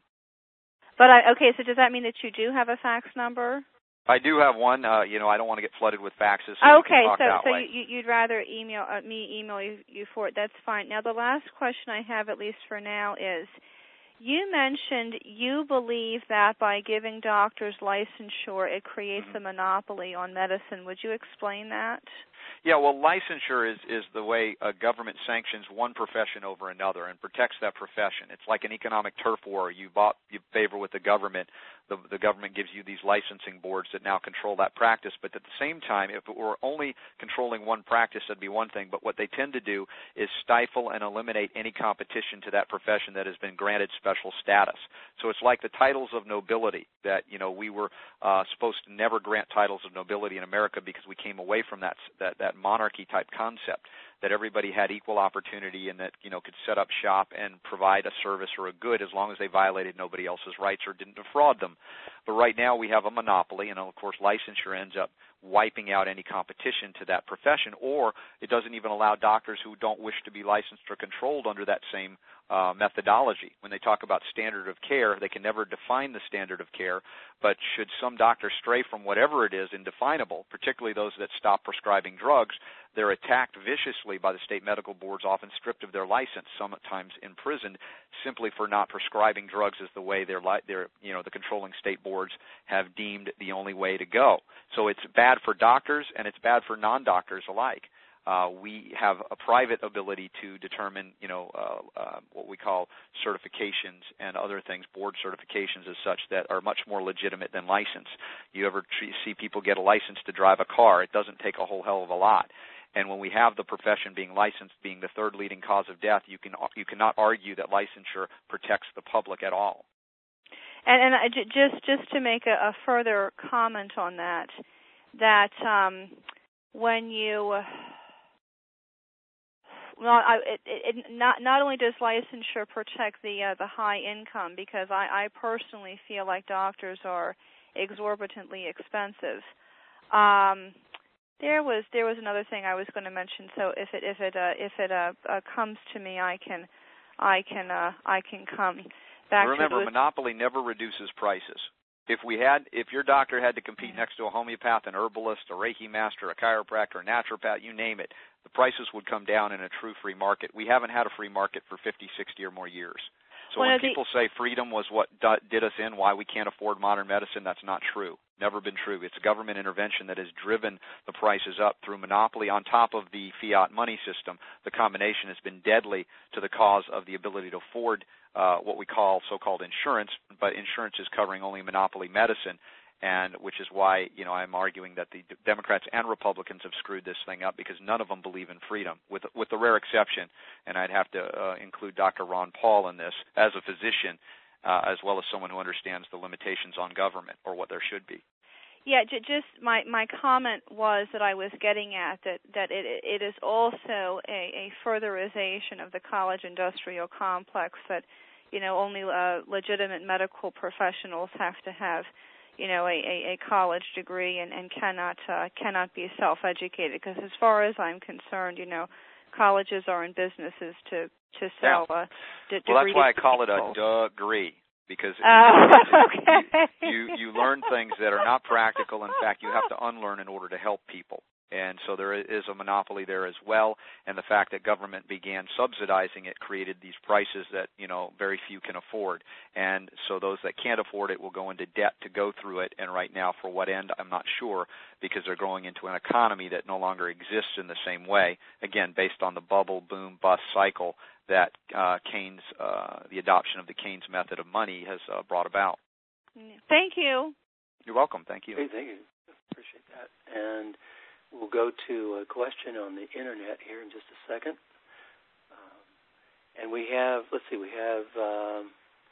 But I, okay, so does that mean that you do have a fax number? I do have one. Uh, you know, I don't want to get flooded with faxes. So okay, you can talk so that so way. you, you'd rather email uh, me email you, you for it. That's fine. Now, the last question I have, at least for now, is you mentioned you believe that by giving doctors licensure, it creates mm-hmm. a monopoly on medicine. Would you explain that? Yeah, well, licensure is, is the way a government sanctions one profession over another and protects that profession. It's like an economic turf war. You bought you favor with the government. The, the government gives you these licensing boards that now control that practice. But at the same time, if it were only controlling one practice, that'd be one thing. But what they tend to do is stifle and eliminate any competition to that profession that has been granted special status. So it's like the titles of nobility that, you know, we were uh, supposed to never grant titles of nobility in America because we came away from that that, that monarchy type concept, that everybody had equal opportunity and that, you know, could set up shop and provide a service or a good as long as they violated nobody else's rights or didn't defraud them. But right now we have a monopoly, and of course licensure ends up wiping out any competition to that profession, or it doesn't even allow doctors who don't wish to be licensed or controlled under that same uh, methodology. When they talk about standard of care, they can never define the standard of care, but should some doctor stray from whatever it is indefinable, particularly those that stop prescribing drugs, they're attacked viciously by the state medical boards, often stripped of their license, sometimes imprisoned, simply for not prescribing drugs as the way their, their, you know, the controlling state boards have deemed the only way to go. So it's bad for doctors and it's bad for non-doctors alike. Uh, we have a private ability to determine, you know, uh, uh, what we call certifications and other things, board certifications as such, that are much more legitimate than license. You ever t- see people get a license to drive a car? It doesn't take a whole hell of a lot. And when we have the profession being licensed being the third leading cause of death, you can you cannot argue that licensure protects the public at all. And, and I, just just to make a, a further comment on that, that um, when you well, I, it, it, not not only does licensure protect the uh, the high income, because I, I personally feel like doctors are exorbitantly expensive. Um, there was there was another thing I was going to mention. So if it if it uh, if it uh, uh, comes to me, I can I can uh, I can come back. Remember, to it. monopoly never reduces prices. If we had, if your doctor had to compete yeah. next to a homeopath, an herbalist, a Reiki master, a chiropractor, a naturopath, you name it, the prices would come down in a true free market. We haven't had a free market for fifty, sixty or more years. So One when the, people say freedom was what did us in, why we can't afford modern medicine, that's not true. Never been true. It's government intervention that has driven the prices up through monopoly on top of the fiat money system. The combination has been deadly to the cause of the ability to afford uh, what we call so-called insurance, but insurance is covering only monopoly medicine, and which is why, you know, I'm arguing that the Democrats and Republicans have screwed this thing up because none of them believe in freedom, with with the rare exception, and I'd have to uh, include Doctor Ron Paul in this, as a physician, uh, as well as someone who understands the limitations on government, or what there should be. Yeah, j- just my, my comment was that I was getting at that, that it it is also a, a furtherization of the college industrial complex, that, you know, only uh, legitimate medical professionals have to have, you know, a, a, a college degree and, and cannot uh, cannot be self-educated. Because as far as I'm concerned, you know, colleges are in businesses to to sell yeah. uh, d- well, that's why I call people. it a degree. Because uh, okay. you you learn things that are not practical. In fact, you have to unlearn in order to help people. And so there is a monopoly there as well. And the fact that government began subsidizing it created these prices that, you know, very few can afford. And so those that can't afford it will go into debt to go through it. And right now, for what end, I'm not sure, because they're going into an economy that no longer exists in the same way, again, based on the bubble, boom, bust cycle that uh, Keynes, uh, the adoption of the Keynes method of money has uh, brought about. Thank you. You're welcome. Thank you. Hey, thank you. Appreciate that. And we'll go to a question on the Internet here in just a second. Um, and we have, let's see, we have, um,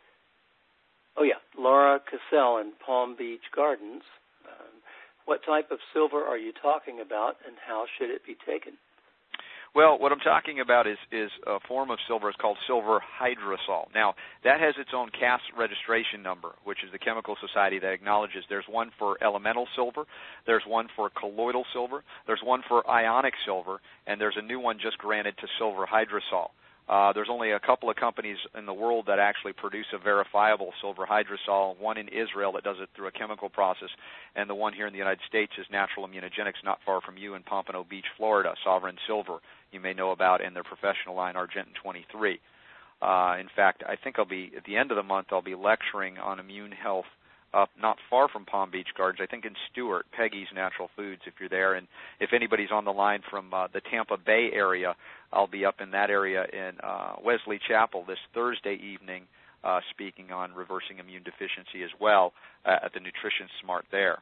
oh, yeah, Laura Cassell in Palm Beach Gardens. Um, what type of silver are you talking about, and how should it be taken? Well, what I'm talking about is, is a form of silver. It's called silver hydrosol. Now, that has its own C A S registration number, which is the chemical society that acknowledges there's one for elemental silver, there's one for colloidal silver, there's one for ionic silver, and there's a new one just granted to silver hydrosol. Uh, there's only a couple of companies in the world that actually produce a verifiable silver hydrosol, one in Israel that does it through a chemical process, and the one here in the United States is Natural Immunogenics, not far from you in Pompano Beach, Florida, Sovereign Silver, you may know about, in their professional line, Argentin twenty-three. Uh, in fact, I think I'll be, at the end of the month, I'll be lecturing on immune health up not far from Palm Beach Gardens, I think in Stewart, Peggy's Natural Foods, if you're there. And if anybody's on the line from uh, the Tampa Bay area, I'll be up in that area in uh, Wesley Chapel this Thursday evening uh, speaking on reversing immune deficiency as well uh, at the Nutrition Smart there.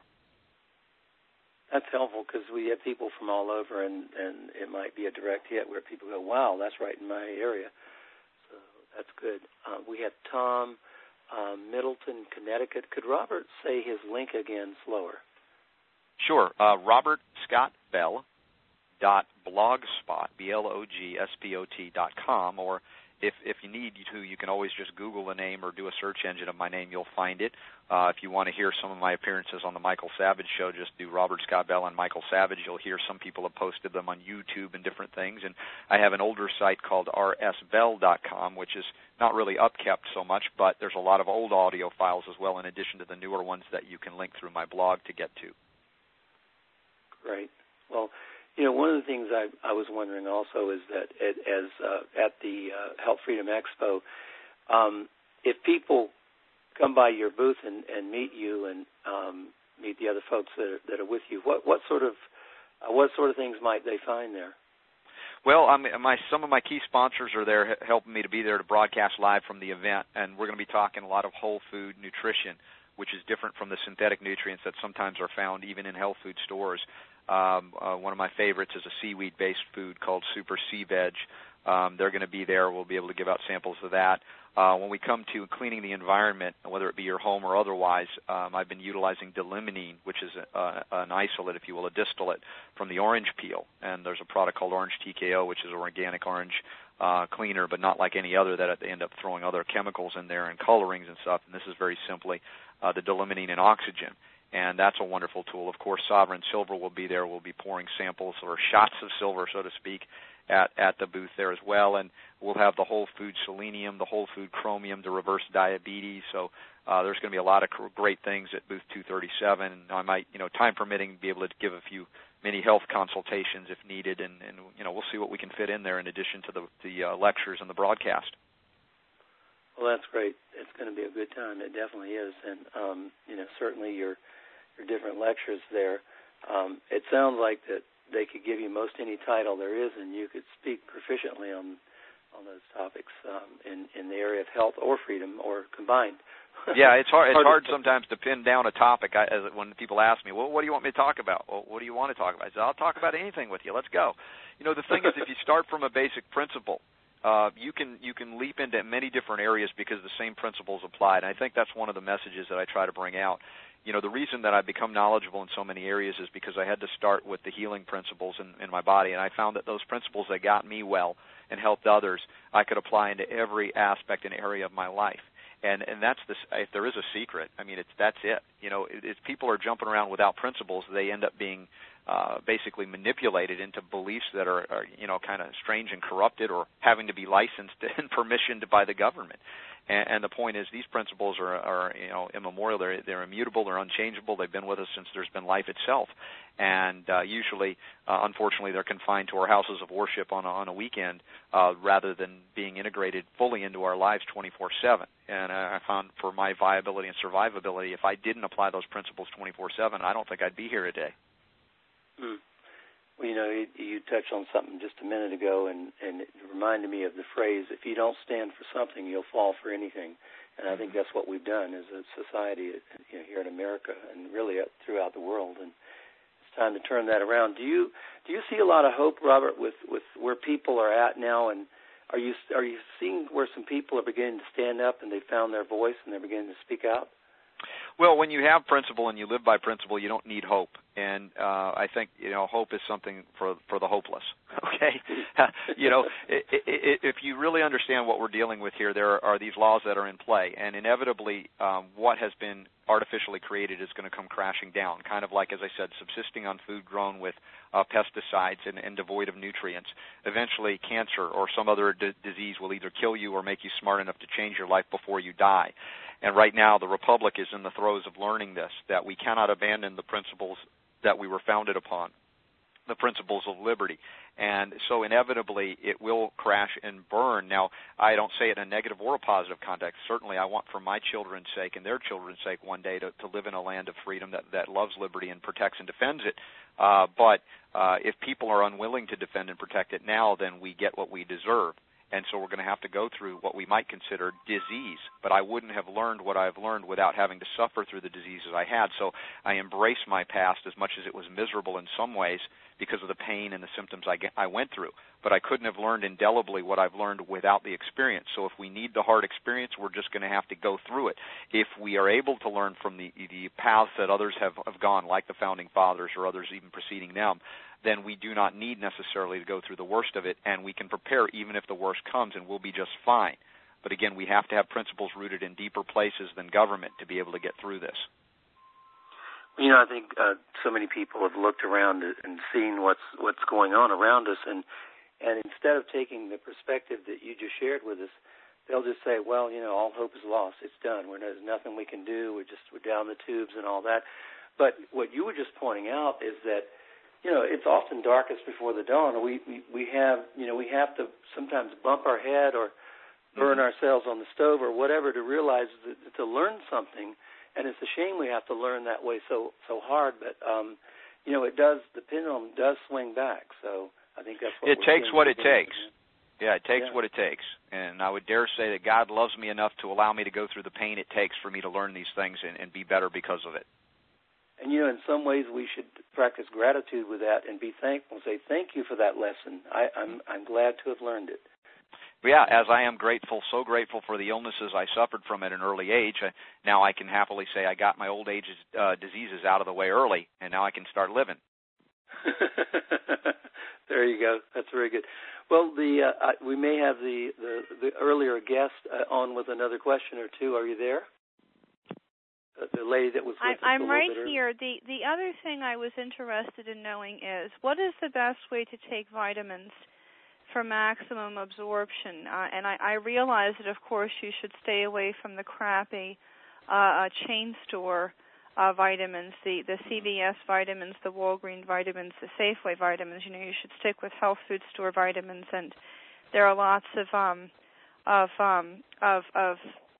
That's helpful because we have people from all over, and, and it might be a direct hit where people go, wow, that's right in my area. So that's good. Uh, we have Tom, uh, Middleton, Connecticut. Could Robert say his link again slower? Sure. Uh, Robert Scott Bell dot blogspot, B L O G S P O T dot com, or if if you need to, you can always just Google the name or do a search engine of my name. You'll find it. Uh, if you want to hear some of my appearances on the Michael Savage Show, just do Robert Scott Bell and Michael Savage. You'll hear some people have posted them on YouTube and different things. And I have an older site called R S bell dot com, which is not really upkept so much, but there's a lot of old audio files as well, in addition to the newer ones that you can link through my blog to get to. Great. Well, you know, one of the things I, I was wondering also is that it, as uh, at the uh, Health Freedom Expo, um, if people come by your booth and, and meet you and um, meet the other folks that are, that are with you, what, what sort of uh, what sort of things might they find there? Well, I'm, my some of my key sponsors are there helping me to be there to broadcast live from the event, and we're going to be talking a lot of whole food nutrition, which is different from the synthetic nutrients that sometimes are found even in health food stores. Um, uh, one of my favorites is a seaweed-based food called Super Sea Veg. Um, they're going to be there. We'll be able to give out samples of that. Uh, when we come to cleaning the environment, whether it be your home or otherwise, um, I've been utilizing dilimonene, which is a, a, an isolate, if you will, a distillate from the orange peel. And there's a product called Orange T K O, which is an organic orange uh, cleaner, but not like any other that they end up throwing other chemicals in there and colorings and stuff. And this is very simply uh, the dilimonene and oxygen. And that's a wonderful tool. Of course, Sovereign Silver will be there. We'll be pouring samples or shots of silver, so to speak, at, at the booth there as well. And we'll have the whole food selenium, the whole food chromium to reverse diabetes. So uh, there's going to be a lot of great things at booth two thirty-seven. And I might, you know, time permitting, be able to give a few mini health consultations if needed. And, and you know, we'll see what we can fit in there in addition to the, the uh, lectures and the broadcast. Well, that's great. It's going to be a good time. It definitely is. And, um, you know, certainly your your different lectures there. Um, it sounds like that they could give you most any title there is, and you could speak proficiently on on those topics um, in in the area of health or freedom or combined. Yeah, it's hard. It's hard sometimes to pin down a topic. I, as when people ask me, "Well, what do you want me to talk about?" Well, what do you want to talk about? I say, "I'll talk about anything with you. Let's go." You know, the thing is, if you start from a basic principle, uh, you can you can leap into many different areas because the same principles apply. And I think that's one of the messages that I try to bring out. You know, the reason that I've become knowledgeable in so many areas is because I had to start with the healing principles in, in my body, and I found that those principles that got me well and helped others, I could apply into every aspect and area of my life. And and that's this. If there is a secret, I mean, it's that's it. You know, if people are jumping around without principles, they end up being uh, basically manipulated into beliefs that are, are you know, kind of strange and corrupted, or having to be licensed and permissioned by the government. And, and the point is, these principles are, are you know, immemorial. They're they're immutable. They're unchangeable. They've been with us since there's been life itself. And uh, usually, uh, unfortunately, they're confined to our houses of worship on a, on a weekend, uh, rather than being integrated fully into our lives twenty-four seven. And I found for my viability and survivability, if I didn't apply those principles twenty-four seven, I don't think I'd be here today. Hmm. Well, you know, you, you touched on something just a minute ago, and, and it reminded me of the phrase, if you don't stand for something, you'll fall for anything. And I think that's what we've done as a society, you know, here in America and really throughout the world. And it's time to turn that around. Do you do you see a lot of hope, Robert, with, with where people are at now? And are you are you seeing where some people are beginning to stand up and they found their voice and they're beginning to speak out? Well, when you have principle and you live by principle, you don't need hope. And uh, I think, you know, hope is something for for the hopeless. Okay, you know, it, it, if you really understand what we're dealing with here, there are these laws that are in play, and inevitably, um, what has been artificially created is going to come crashing down. Kind of like, as I said, subsisting on food grown with uh, pesticides and, and devoid of nutrients. Eventually, cancer or some other d- disease will either kill you or make you smart enough to change your life before you die. And right now, the Republic is in the throes of learning this, that we cannot abandon the principles that we were founded upon, the principles of liberty. And so inevitably, it will crash and burn. Now, I don't say it in a negative or a positive context. Certainly, I want for my children's sake and their children's sake one day to, to live in a land of freedom that, that loves liberty and protects and defends it. Uh, but uh, if people are unwilling to defend and protect it now, then we get what we deserve. And so we're going to have to go through what we might consider disease. But I wouldn't have learned what I've learned without having to suffer through the diseases I had. So I embrace my past as much as it was miserable in some ways because of the pain and the symptoms I, get, I went through. But I couldn't have learned indelibly what I've learned without the experience. So if we need the hard experience, we're just going to have to go through it. If we are able to learn from the, the paths that others have, have gone, like the Founding Fathers or others even preceding them, then we do not need necessarily to go through the worst of it, and we can prepare even if the worst comes, and we'll be just fine. But again, we have to have principles rooted in deeper places than government to be able to get through this. You know, I think uh, so many people have looked around and seen what's what's going on around us, and and instead of taking the perspective that you just shared with us, they'll just say, well, you know, all hope is lost. It's done. We're, there's nothing we can do. We're just we're down the tubes and all that. But what you were just pointing out is that, you know, it's often darkest before the dawn. We, we we have, you know, we have to sometimes bump our head or burn mm-hmm. ourselves on the stove or whatever to realize that, to learn something. And it's a shame we have to learn that way so so hard. But um, you know, it does. The pendulum does swing back. So I think that's what it takes. What it takes. Yeah, it takes yeah. what it takes. And I would dare say that God loves me enough to allow me to go through the pain it takes for me to learn these things and, and be better because of it. And, you know, in some ways we should practice gratitude with that and be thankful and say, thank you for that lesson. I, I'm I'm glad to have learned it. Yeah, as I am grateful, so grateful for the illnesses I suffered from at an early age, uh, now I can happily say I got my old age uh, diseases out of the way early, and now I can start living. There you go. That's very good. Well, the uh, I, we may have the, the, the earlier guest uh, on with another question or two. Are you there? Uh, the lady that was with I'm, us I'm right here. The the other thing I was interested in knowing is, what is the best way to take vitamins for maximum absorption? Uh, and I, I realize that, of course, you should stay away from the crappy uh, chain store uh, vitamins, the, the C V S vitamins, the Walgreens vitamins, the Safeway vitamins. You know, you should stick with health food store vitamins, and there are lots of um, of um, of of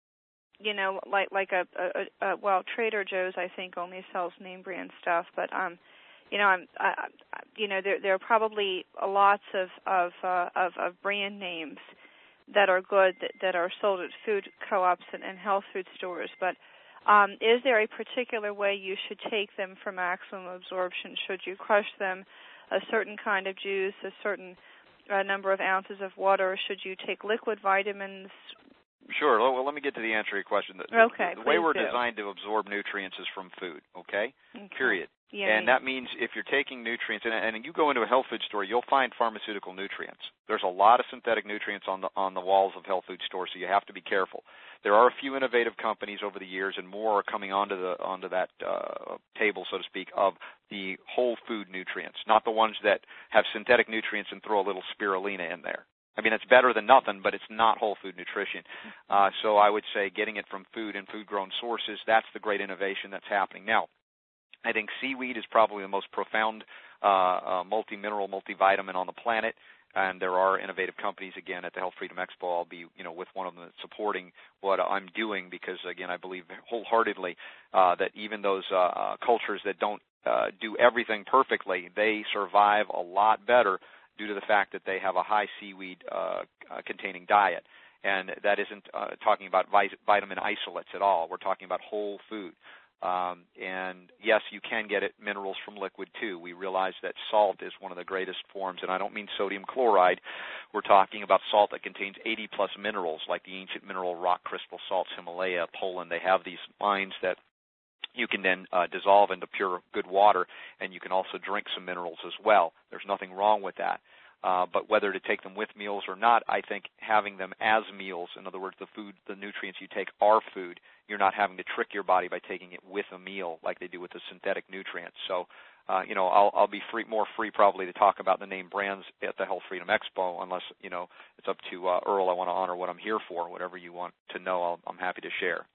you know, like like a, a, a well, Trader Joe's I think only sells name brand stuff, but um. You know, I'm, I, you know, there there are probably lots of of, uh, of of brand names that are good that, that are sold at food co-ops and, and health food stores. But um, is there a particular way you should take them for maximum absorption? Should you crush them, a certain kind of juice, a certain uh, number of ounces of water? Or should you take liquid vitamins? Sure. Well, let me get to the answer to your question. The, okay. The, the way we're do. designed to absorb nutrients is from food. Okay. okay. Period. Yeah, and yeah. that means if you're taking nutrients, and, and you go into a health food store, you'll find pharmaceutical nutrients. There's a lot of synthetic nutrients on the on the walls of health food stores, so you have to be careful. There are a few innovative companies over the years, and more are coming onto the onto that uh, table, so to speak, of the whole food nutrients, not the ones that have synthetic nutrients and throw a little spirulina in there. I mean, it's better than nothing, but it's not whole food nutrition. Uh, so I would say getting it from food and food-grown sources, that's the great innovation that's happening now. I think seaweed is probably the most profound uh, uh, multi-mineral, multivitamin on the planet, and there are innovative companies, again, at the Health Freedom Expo. I'll be, you know, with one of them supporting what I'm doing because, again, I believe wholeheartedly uh, that even those uh, uh, cultures that don't uh, do everything perfectly, they survive a lot better due to the fact that they have a high seaweed-containing uh, uh, diet. And that isn't uh, talking about vi- vitamin isolates at all. We're talking about whole food. Um, and, yes, you can get it minerals from liquid, too. We realize that salt is one of the greatest forms, and I don't mean sodium chloride. We're talking about salt that contains eighty-plus minerals, like the ancient mineral rock crystal salts, Himalaya, Poland. They have these mines that you can then uh, dissolve into pure, good water, and you can also drink some minerals as well. There's nothing wrong with that. Uh, but whether to take them with meals or not, I think having them as meals, in other words, the food, the nutrients you take are food. You're not having to trick your body by taking it with a meal like they do with the synthetic nutrients. So, uh, you know, I'll, I'll be free, more free probably to talk about the name brands at the Health Freedom Expo, unless, you know, it's up to uh, Earl. I want to honor what I'm here for. Whatever you want to know, I'll, I'm happy to share.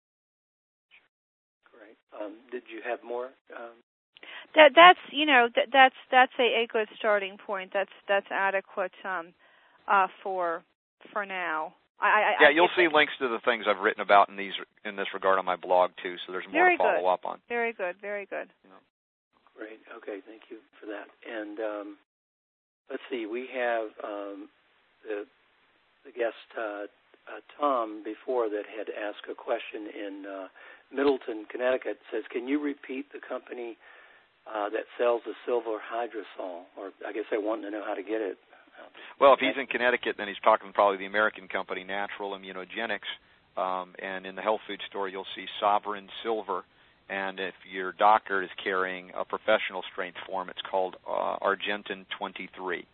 Great. Um, did you have more? Um That that's you know that, that's that's a, a good starting point. That's that's adequate um, uh, for for now. I, I, yeah, I you'll see it. links to the things I've written about in these in this regard on my blog too. So there's more very to follow good. up on. Very good. Very good. Yeah. Great. Okay. Thank you for that. And um, let's see. We have um, the the guest uh, uh, Tom before that had asked a question in uh, Middleton, Connecticut. Says, can you repeat the company Uh, that sells the silver hydrosol? Or I guess they want to know how to get it. Well, if he's in Connecticut, then he's talking probably the American company, Natural Immunogenics. Um, and in the health food store, you'll see Sovereign Silver. And if your doctor is carrying a professional strength form, it's called uh, Argentin twenty-three.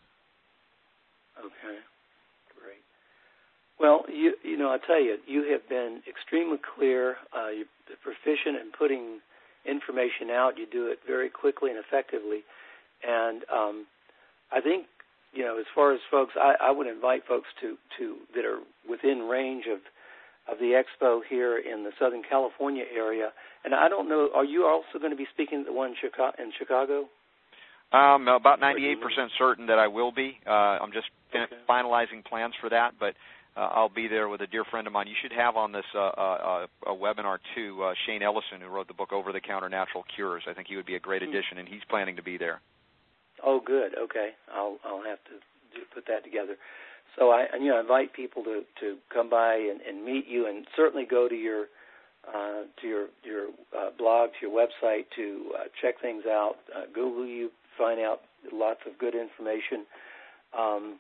Okay, great. Well, you you know, I tell you, you have been extremely clear. Uh, you're proficient in putting information out. You do it very quickly and effectively. And um, I think, you know, as far as folks, I, I would invite folks to, to that are within range of of the expo here in the Southern California area. And I don't know, are you also going to be speaking at the one in Chicago? In Chicago? Um, about ninety-eight percent certain that I will be. Uh, I'm just fin- okay. finalizing plans for that, but Uh, I'll be there with a dear friend of mine. You should have on this uh, uh, a webinar, too, uh, Shane Ellison, who wrote the book Over-the-Counter Natural Cures. I think he would be a great addition, and he's planning to be there. Oh, good. Okay. I'll I'll have to do, put that together. So I you know invite people to, to come by and, and meet you, and certainly go to your uh, to your your uh, blog, to your website to uh, check things out. Uh, Google you, find out lots of good information. Um,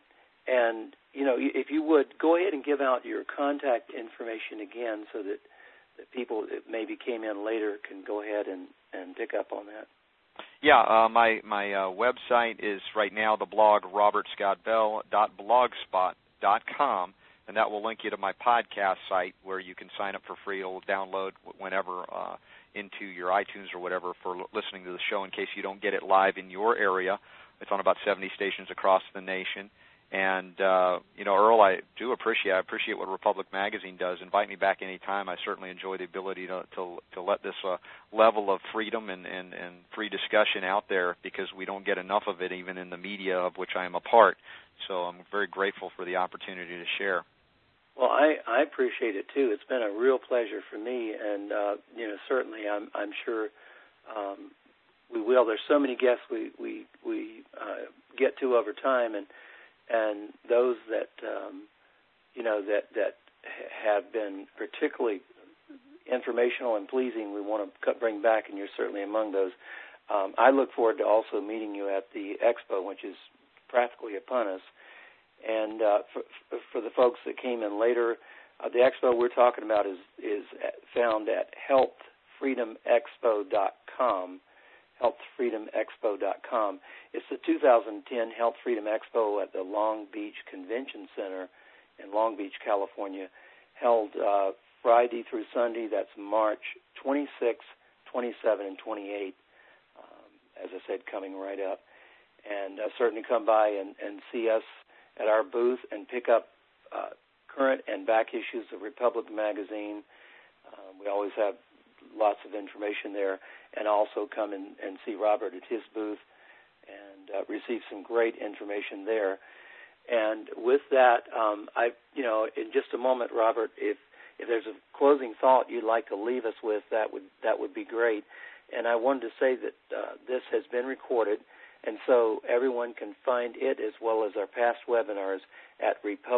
and, you know, if you would, go ahead and give out your contact information again so that, that people that maybe came in later can go ahead and, and pick up on that. Yeah, uh, my my uh, website is right now the blog robert scott bell dot blogspot dot com, and that will link you to my podcast site where you can sign up for free. It'll download whenever uh, into your iTunes or whatever for listening to the show in case you don't get it live in your area. It's on about seventy stations across the nation. And, uh, you know, Earl, I do appreciate I appreciate what Republic Magazine does. Invite me back anytime. I certainly enjoy the ability to to, to let this uh, level of freedom and, and, and free discussion out there because we don't get enough of it even in the media of which I am a part. So I'm very grateful for the opportunity to share. Well, I, I appreciate it, too. It's been a real pleasure for me, and, uh, you know, certainly I'm, I'm sure um, we will. There's so many guests we, we, we uh, get to over time, and And those that, um, you know, that, that have been particularly informational and pleasing, we want to bring back, and you're certainly among those. Um, I look forward to also meeting you at the expo, which is practically upon us. And uh, for, for the folks that came in later, uh, the expo we're talking about is, is found at health freedom expo dot com. health freedom expo dot com. It's the two thousand ten Health Freedom Expo at the Long Beach Convention Center in Long Beach, California, held uh, Friday through Sunday. That's March twenty-sixth, twenty-seventh, and twenty-eighth, um, as I said, coming right up. And uh, certainly come by and, and see us at our booth and pick up uh, current and back issues of Republic Magazine. Uh, we always have lots of information there, and also come and, and see Robert at his booth and uh, receive some great information there. And with that, um, I, you know, in just a moment, Robert, if if there's a closing thought you'd like to leave us with, that would that would be great. And I wanted to say that uh, this has been recorded, and so everyone can find it as well as our past webinars at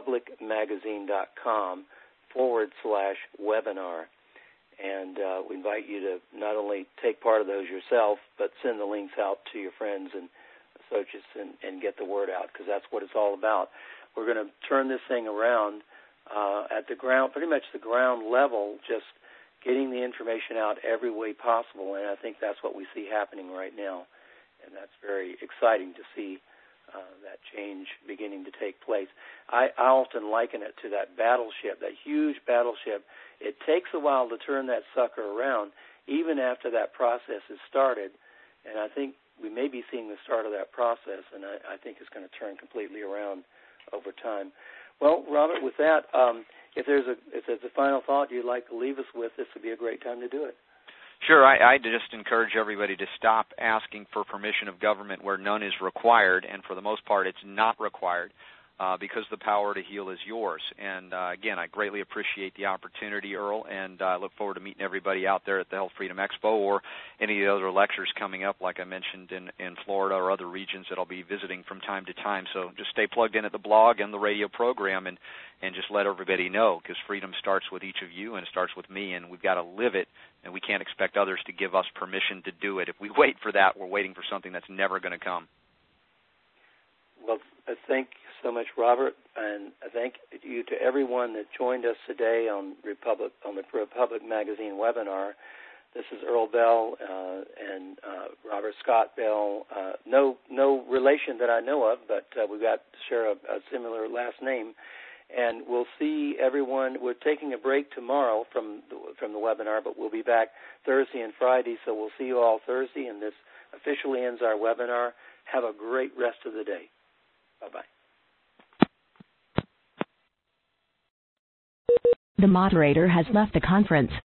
republicmagazine.com forward slash webinar. And uh, we invite you to not only take part of those yourself, but send the links out to your friends and associates and, and get the word out, because that's what it's all about. We're going to turn this thing around uh, at the ground, pretty much the ground level, just getting the information out every way possible, and I think that's what we see happening right now, and that's very exciting to see uh, that change beginning to take place. I, I often liken it to that battleship, that huge battleship. It takes a while to turn that sucker around, even after that process is started, and I think we may be seeing the start of that process, and I, I think it's going to turn completely around over time. Well, Robert, with that, um, if there's a if there's a final thought you'd like to leave us with, this would be a great time to do it. Sure. I, I just encourage everybody to stop asking for permission of government where none is required, and for the most part it's not required. Uh, because the power to heal is yours. And, uh, again, I greatly appreciate the opportunity, Earl, and I uh, look forward to meeting everybody out there at the Health Freedom Expo or any of the other lectures coming up, like I mentioned, in, in Florida or other regions that I'll be visiting from time to time. So just stay plugged in at the blog and the radio program and, and just let everybody know, because freedom starts with each of you and it starts with me, and we've got to live it, and we can't expect others to give us permission to do it. If we wait for that, we're waiting for something that's never going to come. Well, thank you so much, Robert, and thank you to everyone that joined us today on Republic on the Republic Magazine webinar. This is Earl Bell uh, and uh, Robert Scott Bell. Uh, no, no relation that I know of, but uh, we've got to share a, a similar last name. And we'll see everyone. We're taking a break tomorrow from the, from the webinar, but we'll be back Thursday and Friday. So we'll see you all Thursday, and this officially ends our webinar. Have a great rest of the day. Bye-bye. The moderator has left the conference.